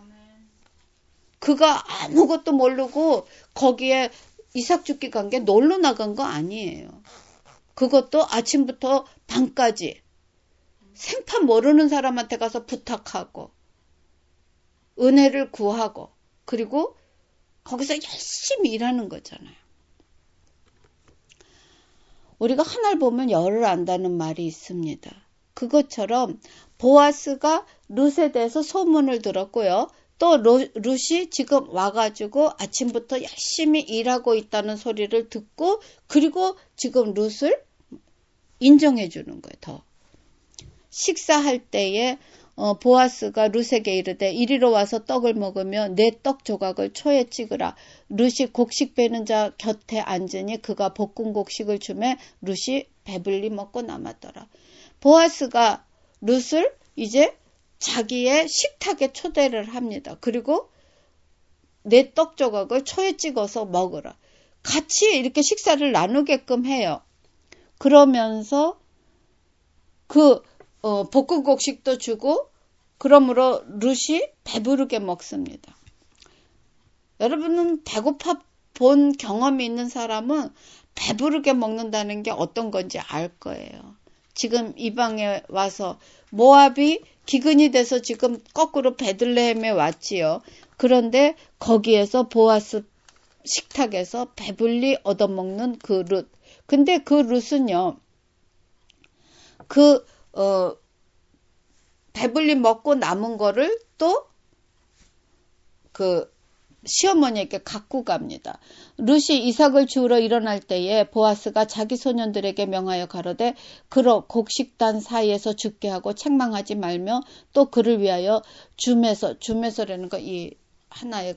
그가 아무것도 모르고 거기에 이삭 죽기 간 게 놀러 나간 거 아니에요. 그것도 아침부터 밤까지 생판 모르는 사람한테 가서 부탁하고 은혜를 구하고, 그리고 거기서 열심히 일하는 거잖아요. 우리가 하나를 보면 열을 안다는 말이 있습니다. 그것처럼 보아스가 룻에 대해서 소문을 들었고요. 또 룻이 지금 와가지고 아침부터 열심히 일하고 있다는 소리를 듣고, 그리고 지금 룻을 인정해 주는 거예요. 더 식사할 때에 보아스가 룻에게 이르되 이리로 와서 떡을 먹으며 내 떡 조각을 초에 찍으라. 룻이 곡식 베는 자 곁에 앉으니 그가 볶은 곡식을 주매 룻이 배불리 먹고 남았더라. 보아스가 룻을 이제 자기의 식탁에 초대를 합니다. 그리고 내 떡 조각을 초에 찍어서 먹으라. 같이 이렇게 식사를 나누게끔 해요. 그러면서 볶은 곡식도 주고 그러므로 룻이 배부르게 먹습니다. 여러분은 배고파 본 경험이 있는 사람은 배부르게 먹는다는 게 어떤 건지 알 거예요. 지금 이 방에 와서 모압이 기근이 돼서 지금 거꾸로 베들레헴에 왔지요. 그런데 거기에서 보아스 식탁에서 배불리 얻어먹는 그 룻. 근데 그 룻은요. 배불리 먹고 남은 거를 또 시어머니에게 갖고 갑니다. 룻이 이삭을 주우러 일어날 때에 보아스가 자기 소년들에게 명하여 가로되 그러 곡식단 사이에서 죽게 하고 책망하지 말며 또 그를 위하여 주메서라는 거 이 하나의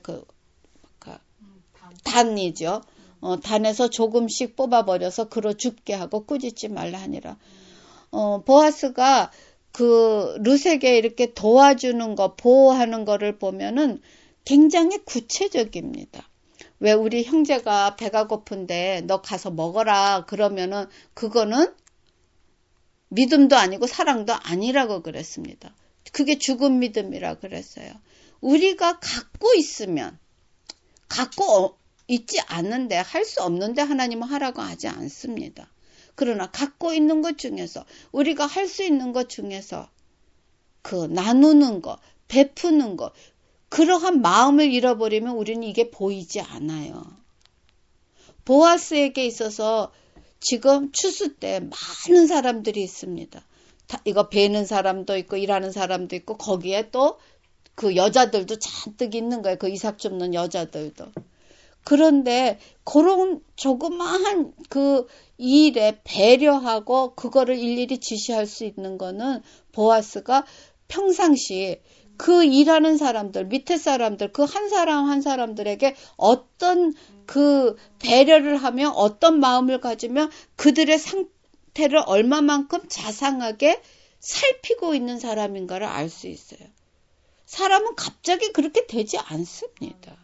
단이죠. 단에서 조금씩 뽑아버려서 그로 죽게 하고 꾸짖지 말라 하니라. 보아스가 룻에게 이렇게 도와주는 거, 보호하는 거를 보면은 굉장히 구체적입니다. 왜 우리 형제가 배가 고픈데 너 가서 먹어라 그러면은 그거는 믿음도 아니고 사랑도 아니라고 그랬습니다. 그게 죽은 믿음이라 그랬어요. 우리가 갖고 있으면 갖고 있지 않는데 할 수 없는데 하나님은 하라고 하지 않습니다. 그러나 갖고 있는 것 중에서 우리가 할 수 있는 것 중에서 나누는 거, 베푸는 거 그러한 마음을 잃어버리면 우리는 이게 보이지 않아요. 보아스에게 있어서 지금 추수 때 많은 사람들이 있습니다. 이거 베는 사람도 있고 일하는 사람도 있고 거기에 또 그 여자들도 잔뜩 있는 거예요. 그 이삭 줍는 여자들도. 그런데 그런 조그마한 일에 배려하고 그거를 일일이 지시할 수 있는 거는 보아스가 평상시 그 일하는 사람들, 밑에 사람들, 그 한 사람 한 사람들에게 어떤 배려를 하며 어떤 마음을 가지며 그들의 상태를 얼마만큼 자상하게 살피고 있는 사람인가를 알 수 있어요. 사람은 갑자기 그렇게 되지 않습니다.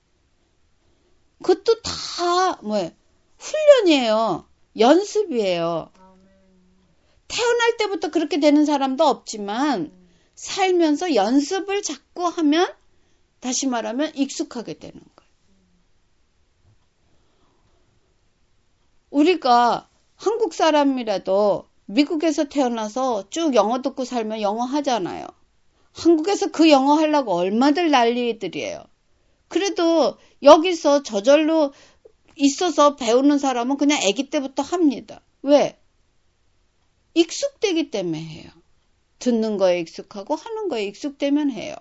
그것도 다 훈련이에요. 연습이에요. 태어날 때부터 그렇게 되는 사람도 없지만 살면서 연습을 자꾸 하면 다시 말하면 익숙하게 되는 거예요. 우리가 한국 사람이라도 미국에서 태어나서 쭉 영어 듣고 살면 영어 하잖아요. 한국에서 그 영어 하려고 얼마들 난리들이에요. 그래도 여기서 저절로 있어서 배우는 사람은 그냥 아기 때부터 합니다. 왜? 익숙되기 때문에 해요. 듣는 거에 익숙하고 하는 거에 익숙되면 해요.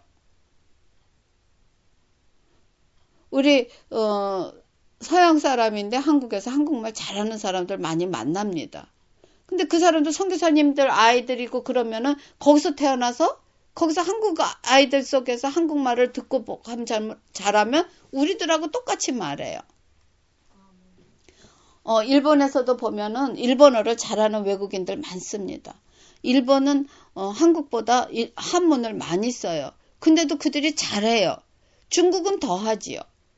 우리 서양 사람인데 한국에서 한국말 잘하는 사람들 많이 만납니다. 근데 그 사람들 선교사님들 아이들이고 그러면은 거기서 태어나서 거기서 한국 아이들 속에서 한국말을 듣고 잘하면 우리들하고 똑같이 말해요. 일본에서도 보면은 일본어를 잘하는 외국인들 많습니다. 일본은 한국보다 한문을 많이 써요. 근데도 그들이 잘해요. 중국은 더 하지요.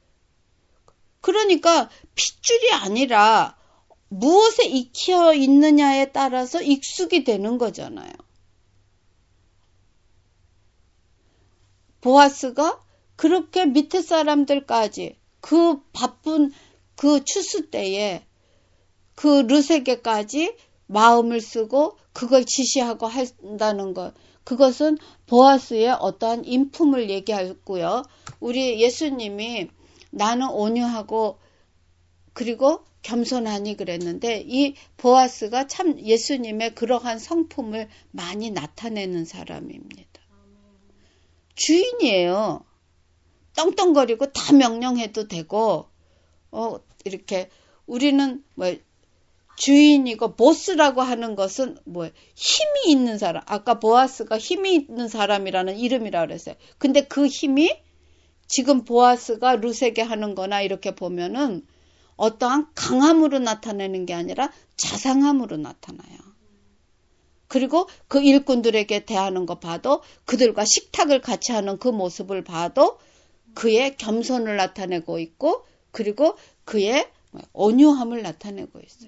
그러니까 핏줄이 아니라 무엇에 익혀 있느냐에 따라서 익숙이 되는 거잖아요. 보아스가 그렇게 밑에 사람들까지 그 바쁜 그 추수 때에 그 룻에게까지 마음을 쓰고 그걸 지시하고 한다는 것. 그것은 보아스의 어떠한 인품을 얘기하고요. 우리 예수님이 나는 온유하고 그리고 겸손하니 그랬는데 이 보아스가 참 예수님의 그러한 성품을 많이 나타내는 사람입니다. 주인이에요. 떵떵거리고 다 명령해도 되고 이렇게 우리는 주인이고 보스라고 하는 것은 뭐예요? 힘이 있는 사람. 아까 보아스가 힘이 있는 사람이라는 이름이라고 그랬어요. 근데 그 힘이 지금 보아스가 룻에게 하는 거나 이렇게 보면은 어떠한 강함으로 나타내는 게 아니라 자상함으로 나타나요. 그리고 그 일꾼들에게 대하는 거 봐도 그들과 식탁을 같이 하는 그 모습을 봐도 그의 겸손을 나타내고 있고 그리고 그의 온유함을 나타내고 있어요.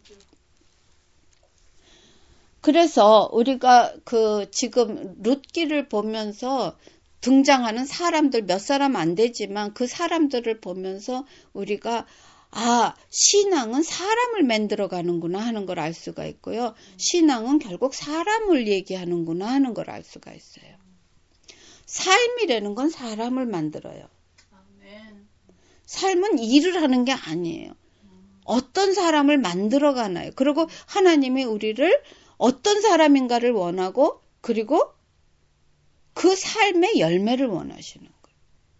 그래서 우리가 그 지금 룻기를 보면서 등장하는 사람들 몇 사람 안 되지만 그 사람들을 보면서 우리가 신앙은 사람을 만들어 가는구나 하는 걸 알 수가 있고요. 신앙은 결국 사람을 얘기하는구나 하는 걸 알 수가 있어요. 삶이라는 건 사람을 만들어요. 삶은 일을 하는 게 아니에요. 어떤 사람을 만들어 가나요. 그리고 하나님이 우리를 어떤 사람인가를 원하고 그리고 그 삶의 열매를 원하시는 거예요.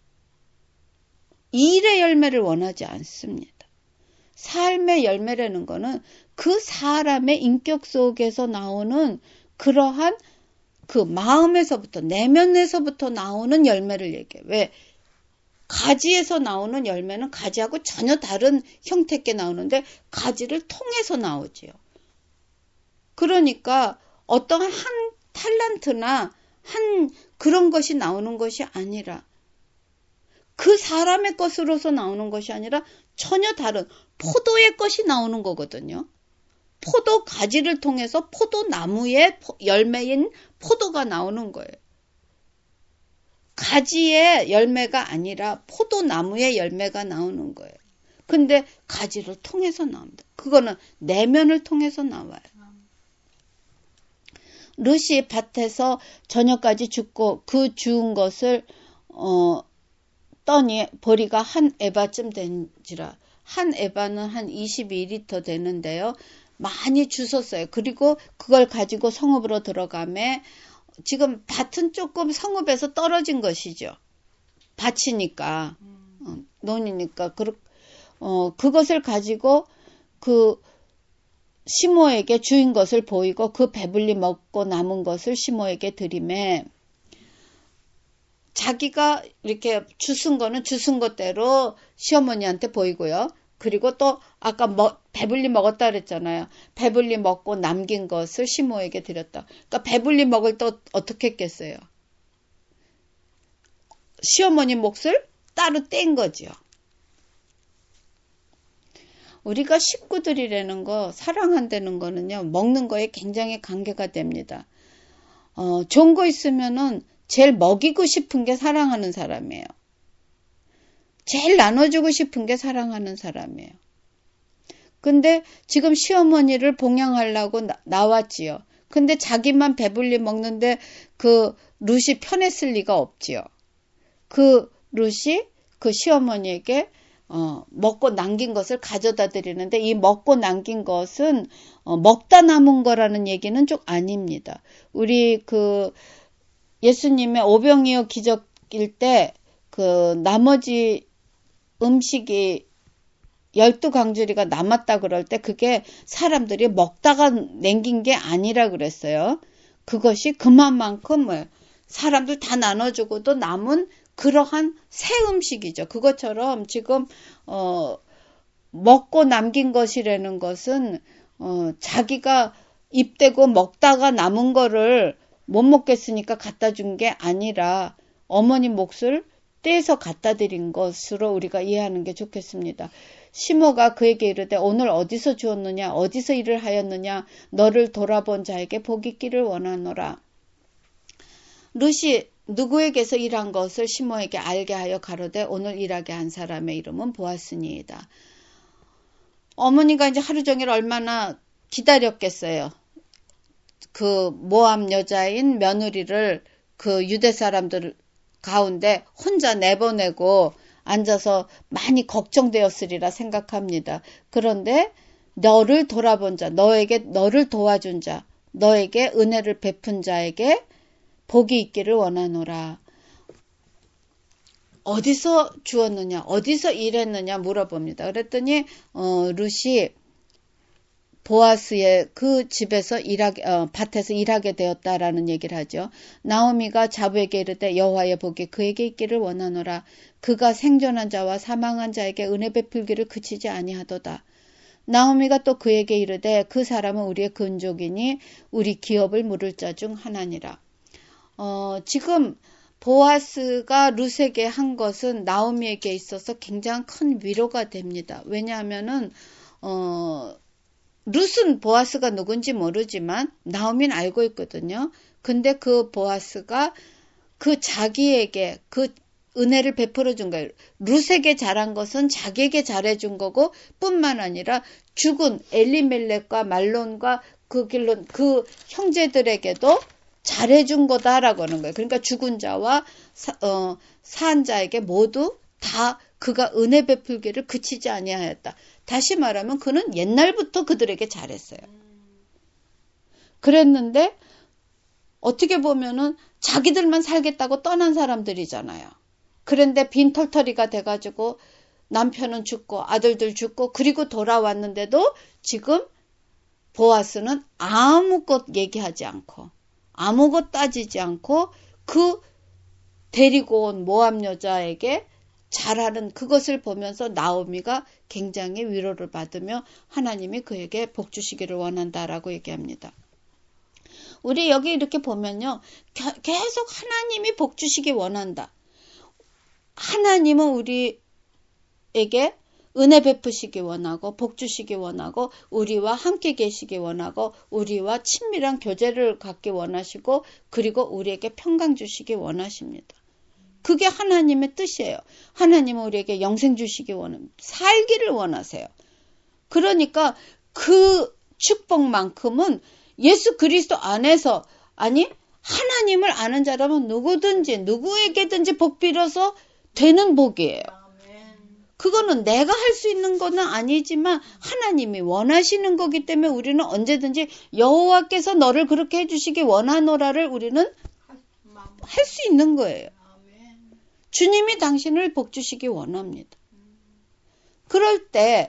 일의 열매를 원하지 않습니다. 삶의 열매라는 거는 그 사람의 인격 속에서 나오는 그러한 그 마음에서부터 내면에서부터 나오는 열매를 얘기해요. 왜? 가지에서 나오는 열매는 가지하고 전혀 다른 형태께 나오는데 가지를 통해서 나오지요. 그러니까 어떠한 한 탤런트나 한 그런 것이 나오는 것이 아니라 그 사람의 것으로서 나오는 것이 아니라 전혀 다른 포도의 것이 나오는 거거든요. 포도 가지를 통해서 포도나무의 열매인 포도가 나오는 거예요. 가지의 열매가 아니라 포도나무의 열매가 나오는 거예요. 근데 가지를 통해서 나옵니다. 그거는 내면을 통해서 나와요. 룻이 밭에서 저녁까지 죽고 그 죽은 것을 떠니 보리가 한 에바쯤 된지라 한 에바는 한 22리터 되는데요. 많이 주웠어요. 그리고 그걸 가지고 성읍으로 들어가매 지금 밭은 조금 성읍에서 떨어진 것이죠. 밭이니까 논이니까 그것을 가지고 그 시므에게 주인 것을 보이고 그 배불리 먹고 남은 것을 시므에게 드리매 자기가 이렇게 주순 거는 주순 것대로 시어머니한테 보이고요. 그리고 또 아까 배불리 먹었다 그랬잖아요. 배불리 먹고 남긴 것을 시므에게 드렸다. 그러니까 배불리 먹을 때 어떻게 했겠어요? 시어머니 몫을 따로 뗀 거죠. 우리가 식구들이라는 거 사랑한다는 거는요. 먹는 거에 굉장히 관계가 됩니다. 좋은 거 있으면은 제일 먹이고 싶은 게 사랑하는 사람이에요. 제일 나눠주고 싶은 게 사랑하는 사람이에요. 근데 지금 시어머니를 봉양하려고 나왔지요. 근데 자기만 배불리 먹는데 그 룻이 편했을 리가 없지요. 그 룻이 그 시어머니에게 먹고 남긴 것을 가져다 드리는데 이 먹고 남긴 것은 먹다 남은 거라는 얘기는 좀 아닙니다. 우리 그 예수님의 오병이어 기적일 때 그 나머지 음식이 12강주리가 남았다 그럴 때 그게 사람들이 먹다가 남긴 게 아니라 그랬어요. 그것이 그만큼 사람들 다 나눠주고도 남은 그러한 새 음식이죠. 그것처럼 지금 먹고 남긴 것이라는 것은 자기가 입대고 먹다가 남은 거를 못 먹겠으니까 갖다 준 게 아니라 어머니 몫을 떼서 갖다 드린 것으로 우리가 이해하는 게 좋겠습니다. 시므가 그에게 이르되 오늘 어디서 주었느냐 어디서 일을 하였느냐 너를 돌아본 자에게 복이 있기를 원하노라. 룻이 누구에게서 일한 것을 시므에게 알게 하여 가로되 오늘 일하게 한 사람의 이름은 보아스니이다. 어머니가 이제 하루 종일 얼마나 기다렸겠어요. 그 모압 여자인 며느리를 그 유대 사람들 가운데 혼자 내보내고 앉아서 많이 걱정되었으리라 생각합니다. 그런데 너를 돌아본 자, 너를 도와준 자, 너에게 은혜를 베푼 자에게 복이 있기를 원하노라. 어디서 주었느냐, 어디서 일했느냐 물어봅니다. 그랬더니 룻이 보아스의 그 집에서 밭에서 일하게 되었다라는 얘기를 하죠. 나오미가 자부에게 이르되 여호와의 복이 그에게 있기를 원하노라. 그가 생존한 자와 사망한 자에게 은혜 베풀기를 그치지 아니하도다. 나오미가 또 그에게 이르되 그 사람은 우리의 근족이니 우리 기업을 물을 자 중 하나니라. 지금 보아스가 룻에게 한 것은 나오미에게 있어서 굉장히 큰 위로가 됩니다. 왜냐하면은 룻은 보아스가 누군지 모르지만 나오미는 알고 있거든요. 근데 그 보아스가 그 자기에게 그 은혜를 베풀어 준 거예요. 룻에게 잘한 것은 자기에게 잘해준 거고 뿐만 아니라 죽은 엘리멜렉과 말론과 그 길론 그 형제들에게도 잘해준 거다라고 하는 거예요. 그러니까 죽은 자와 산 자에게 모두 다 그가 은혜 베풀기를 그치지 아니하였다. 다시 말하면 그는 옛날부터 그들에게 잘했어요. 그랬는데 어떻게 보면은 자기들만 살겠다고 떠난 사람들이잖아요. 그런데 빈털터리가 돼가지고 남편은 죽고 아들들 죽고 그리고 돌아왔는데도 지금 보아스는 아무것 얘기하지 않고 아무것 따지지 않고 그 데리고 온 모압 여자에게 잘하는 그것을 보면서 나오미가 굉장히 위로를 받으며 하나님이 그에게 복 주시기를 원한다라고 얘기합니다. 우리 여기 이렇게 보면요. 계속 하나님이 복 주시기 원한다. 하나님은 우리에게 은혜 베푸시기 원하고 복 주시기 원하고 우리와 함께 계시기 원하고 우리와 친밀한 교제를 갖기 원하시고 그리고 우리에게 평강 주시기 원하십니다. 그게 하나님의 뜻이에요. 하나님은 우리에게 영생 주시기 원합니다. 살기를 원하세요. 그러니까 그 축복만큼은 예수 그리스도 안에서 아니 하나님을 아는 자라면 누구든지 누구에게든지 복 빌어서 되는 복이에요. 그거는 내가 할 수 있는 거는 아니지만 하나님이 원하시는 거기 때문에 우리는 언제든지 여호와께서 너를 그렇게 해주시기 원하노라를 우리는 할 수 있는 거예요. 주님이 당신을 복 주시기 원합니다. 그럴 때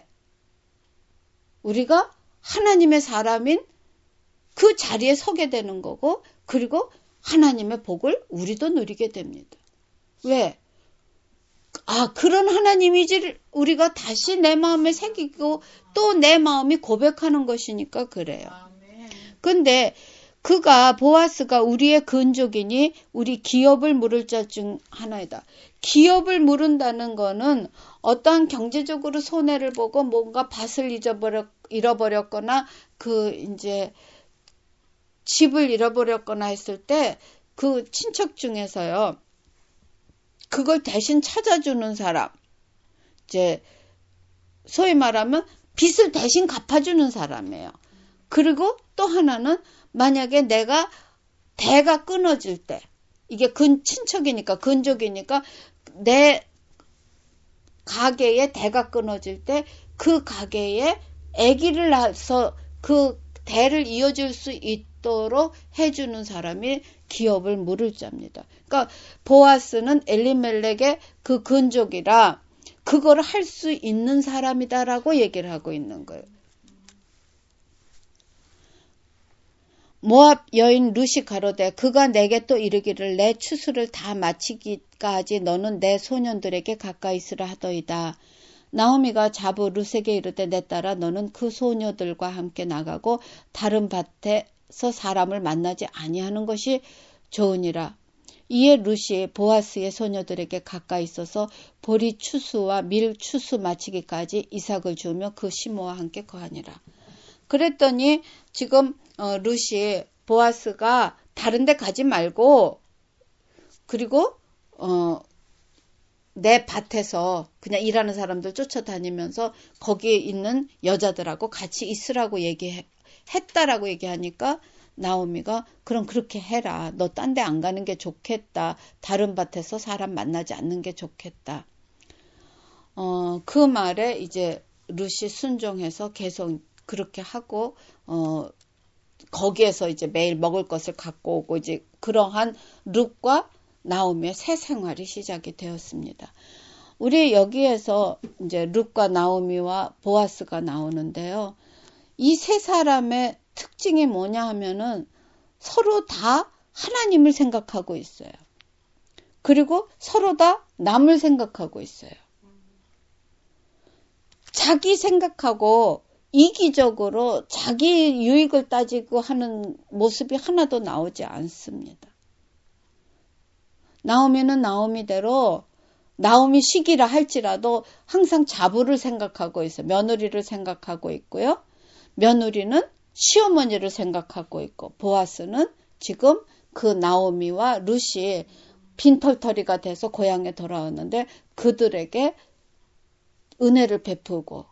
우리가 하나님의 사람인 그 자리에 서게 되는 거고 그리고 하나님의 복을 우리도 누리게 됩니다. 왜? 그런 하나님이지를 우리가 다시 내 마음에 새기고 또 내 마음이 고백하는 것이니까 그래요. 근데 보아스가 우리의 근족이니 우리 기업을 물을 자 중 하나이다. 기업을 물은다는 거는 어떠한 경제적으로 손해를 보고 뭔가 밭을 잃어버렸거나 이제 집을 잃어버렸거나 했을 때 그 친척 중에서요. 그걸 대신 찾아주는 사람. 이제 소위 말하면 빚을 대신 갚아주는 사람이에요. 그리고 또 하나는 만약에 내가 대가 끊어질 때 이게 친척이니까 근족이니까 내 가게에 대가 끊어질 때 그 가게에 아기를 낳아서 그 대를 이어줄 수 있도록 해주는 사람이 기업을 물을 자입니다. 그러니까 보아스는 엘리멜렉의 그 근족이라 그걸 할 수 있는 사람이다라고 얘기를 하고 있는 거예요. 모압 여인 룻이 가로되 그가 내게 또 이르기를 내 추수를 다 마치기까지 너는 내 소년들에게 가까이 있으라 하더이다. 나오미가 자부 룻에게 이르되 내 딸아 너는 그 소녀들과 함께 나가고 다른 밭에서 사람을 만나지 아니하는 것이 좋으니라. 이에 룻이 보아스의 소녀들에게 가까이 있어서 보리 추수와 밀 추수 마치기까지 이삭을 주며 그 시모와 함께 거하니라. 그랬더니 지금 룻이 보아스가 다른 데 가지 말고 그리고 내 밭에서 그냥 일하는 사람들 쫓아다니면서 거기에 있는 여자들하고 같이 있으라고 얘기했다라고 얘기하니까 나오미가 그럼 그렇게 해라. 너 딴 데 안 가는 게 좋겠다. 다른 밭에서 사람 만나지 않는 게 좋겠다. 그 말에 이제 룻이 순종해서 계속 그렇게 하고 거기에서 이제 매일 먹을 것을 갖고 오고 이제 그러한 룻과 나오미의 새 생활이 시작이 되었습니다. 우리 여기에서 이제 룻과 나오미와 보아스가 나오는데요. 이 세 사람의 특징이 뭐냐 하면은 서로 다 하나님을 생각하고 있어요. 그리고 서로 다 남을 생각하고 있어요. 자기 생각하고 이기적으로 자기 유익을 따지고 하는 모습이 하나도 나오지 않습니다. 나오면은 나오미대로 나오미 시기라 할지라도 항상 자부를 생각하고 있어요. 며느리를 생각하고 있고요. 며느리는 시어머니를 생각하고 있고 보아스는 지금 그 나오미와 룻이 빈털터리가 돼서 고향에 돌아왔는데 그들에게 은혜를 베푸고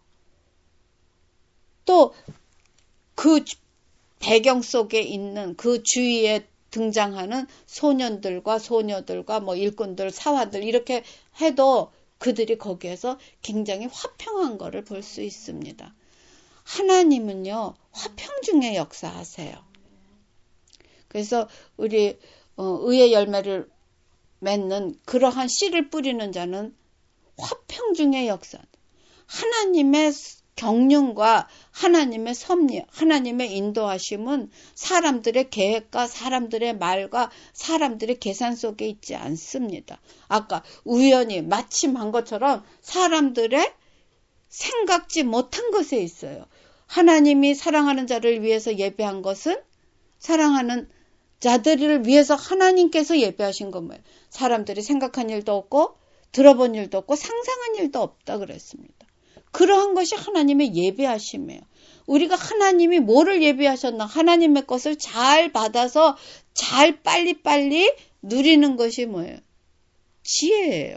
또 그 배경 속에 있는 그 주위에 등장하는 소년들과 소녀들과 뭐 일꾼들, 사화들 이렇게 해도 그들이 거기에서 굉장히 화평한 거를 볼 수 있습니다. 하나님은요, 화평 중에 역사하세요. 그래서 우리 의의 열매를 맺는 그러한 씨를 뿌리는 자는 화평 중에 역사. 하나님의 경륜과 하나님의 섭리, 하나님의 인도하심은 사람들의 계획과 사람들의 말과 사람들의 계산 속에 있지 않습니다. 아까 우연히 마침 한 것처럼 사람들의 생각지 못한 것에 있어요. 하나님이 사랑하는 자를 위해서 예배한 것은 사랑하는 자들을 위해서 하나님께서 예배하신 건 뭐예요? 사람들이 생각한 일도 없고 들어본 일도 없고 상상한 일도 없다 그랬습니다. 그러한 것이 하나님의 예배하심이에요. 우리가 하나님이 뭐를 예배하셨나? 하나님의 것을 잘 받아서 잘 빨리빨리 누리는 것이 뭐예요? 지혜예요.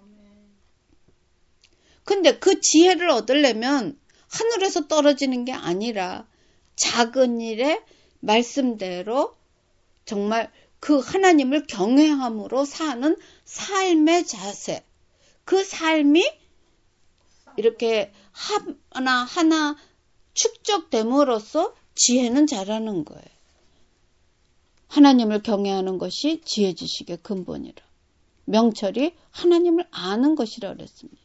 근데 그 지혜를 얻으려면 하늘에서 떨어지는 게 아니라 작은 일에 말씀대로 정말 그 하나님을 경외함으로 사는 삶의 자세. 그 삶이 이렇게 하나하나 축적됨으로써 지혜는 자라는 거예요. 하나님을 경외하는 것이 지혜 지식의 근본이라. 명철이 하나님을 아는 것이라 그랬습니다.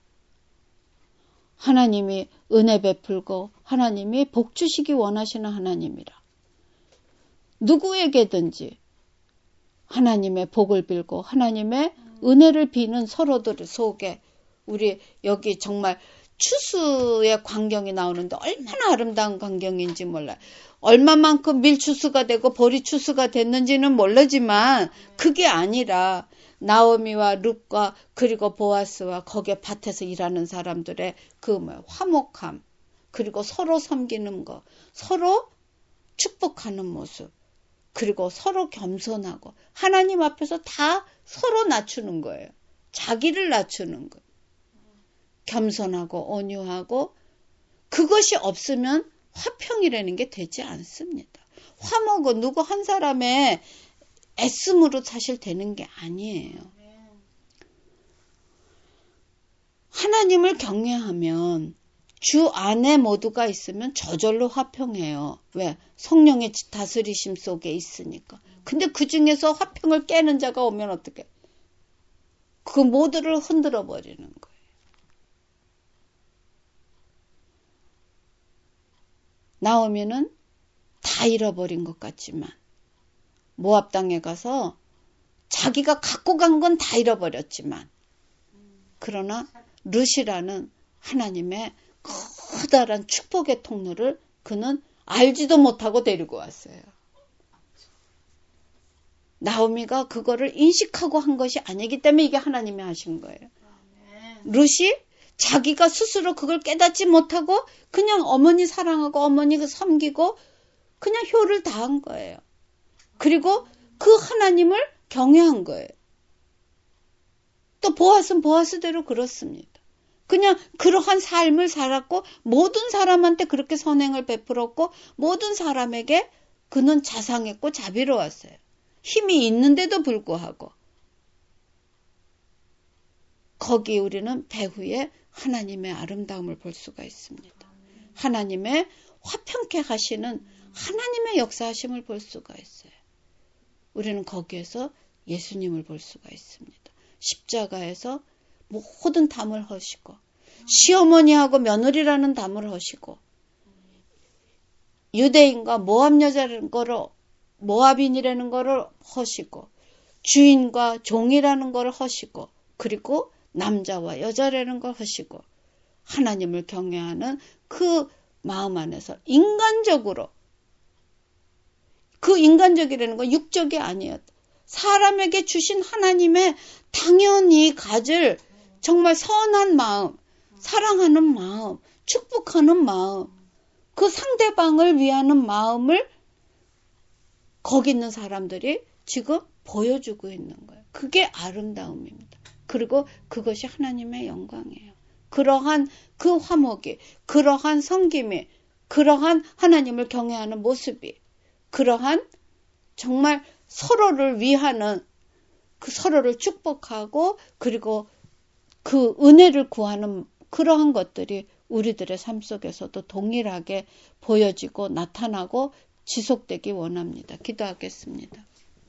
하나님이 은혜 베풀고 하나님이 복 주시기 원하시는 하나님이라. 누구에게든지 하나님의 복을 빌고 하나님의 은혜를 비는 서로들 속에 우리 여기 정말 추수의 광경이 나오는데 얼마나 아름다운 광경인지 몰라요. 얼마만큼 밀추수가 되고 보리 추수가 됐는지는 모르지만 그게 아니라 나오미와 룻과 그리고 보아스와 거기에 밭에서 일하는 사람들의 그 화목함 그리고 서로 섬기는 거 서로 축복하는 모습 그리고 서로 겸손하고 하나님 앞에서 다 서로 낮추는 거예요. 자기를 낮추는 거예요. 겸손하고 온유하고 그것이 없으면 화평이라는 게 되지 않습니다. 화목은 누구 한 사람의 애씀으로 사실 되는 게 아니에요. 하나님을 경외하면 주 안에 모두가 있으면 저절로 화평해요. 왜? 성령의 다스리심 속에 있으니까. 근데 그 중에서 화평을 깨는 자가 오면 어떡해? 그 모두를 흔들어 버리는 거예요. 나오미는 다 잃어버린 것 같지만 모압 땅에 가서 자기가 갖고 간 건 다 잃어버렸지만 그러나 룻이라는 하나님의 커다란 축복의 통로를 그는 알지도 못하고 데리고 왔어요. 나오미가 그거를 인식하고 한 것이 아니기 때문에 이게 하나님이 하신 거예요. 룻이 자기가 스스로 그걸 깨닫지 못하고 그냥 어머니 사랑하고 어머니 섬기고 그냥 효를 다한 거예요. 그리고 그 하나님을 경외한 거예요. 또 보아스는 보아스대로 그렇습니다. 그냥 그러한 삶을 살았고 모든 사람한테 그렇게 선행을 베풀었고 모든 사람에게 그는 자상했고 자비로웠어요. 힘이 있는데도 불구하고 거기 우리는 배후에 하나님의 아름다움을 볼 수가 있습니다. 하나님의 화평케 하시는 하나님의 역사하심을 볼 수가 있어요. 우리는 거기에서 예수님을 볼 수가 있습니다. 십자가에서 모든 담을 허시고 시어머니하고 며느리라는 담을 허시고 유대인과 모압 여자라는 거를 모압인이라는 거를 허시고 주인과 종이라는 걸 허시고 그리고 남자와 여자라는 걸 허시고 하나님을 경외하는 그 마음 안에서 인간적으로 그 인간적이라는 건 육적이 아니에요. 사람에게 주신 하나님의 당연히 가질 정말 선한 마음, 사랑하는 마음, 축복하는 마음, 그 상대방을 위하는 마음을 거기 있는 사람들이 지금 보여주고 있는 거예요. 그게 아름다움입니다. 그리고 그것이 하나님의 영광이에요. 그러한 그 화목이, 그러한 섬김이, 그러한 하나님을 경외하는 모습이, 그러한 정말 서로를 위하는 그 서로를 축복하고 그리고 그 은혜를 구하는 그러한 것들이 우리들의 삶 속에서도 동일하게 보여지고 나타나고 지속되기 원합니다. 기도하겠습니다.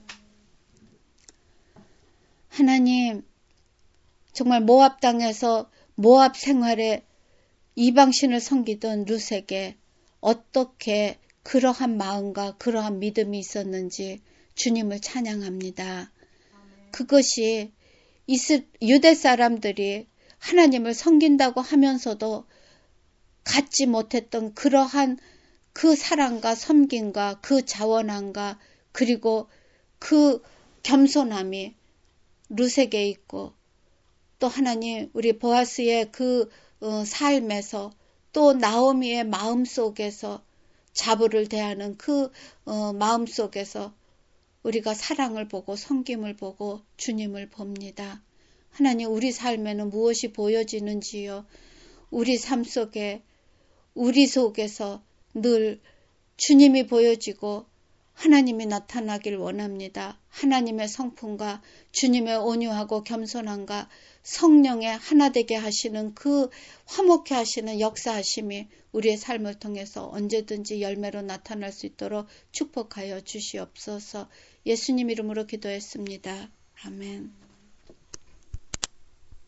하나님, 정말 모압 땅에서 모압 생활에 이방신을 섬기던 룻에게 어떻게 그러한 마음과 그러한 믿음이 있었는지 주님을 찬양합니다. 그것이 유대 사람들이 하나님을 섬긴다고 하면서도 갖지 못했던 그러한 그 사랑과 섬김과 그 자원함과 그리고 그 겸손함이 룻에게 있고 또 하나님 우리 보아스의 그 삶에서 또 나오미의 마음속에서 자부를 대하는 그 마음속에서 우리가 사랑을 보고 섬김을 보고 주님을 봅니다. 하나님 우리 삶에는 무엇이 보여지는지요. 우리 삶 속에 우리 속에서 늘 주님이 보여지고 하나님이 나타나길 원합니다. 하나님의 성품과 주님의 온유하고 겸손함과 성령의 하나 되게 하시는 그 화목케 하시는 역사하심이 우리의 삶을 통해서 언제든지 열매로 나타날 수 있도록 축복하여 주시옵소서. 예수님 이름으로 기도했습니다. 아멘.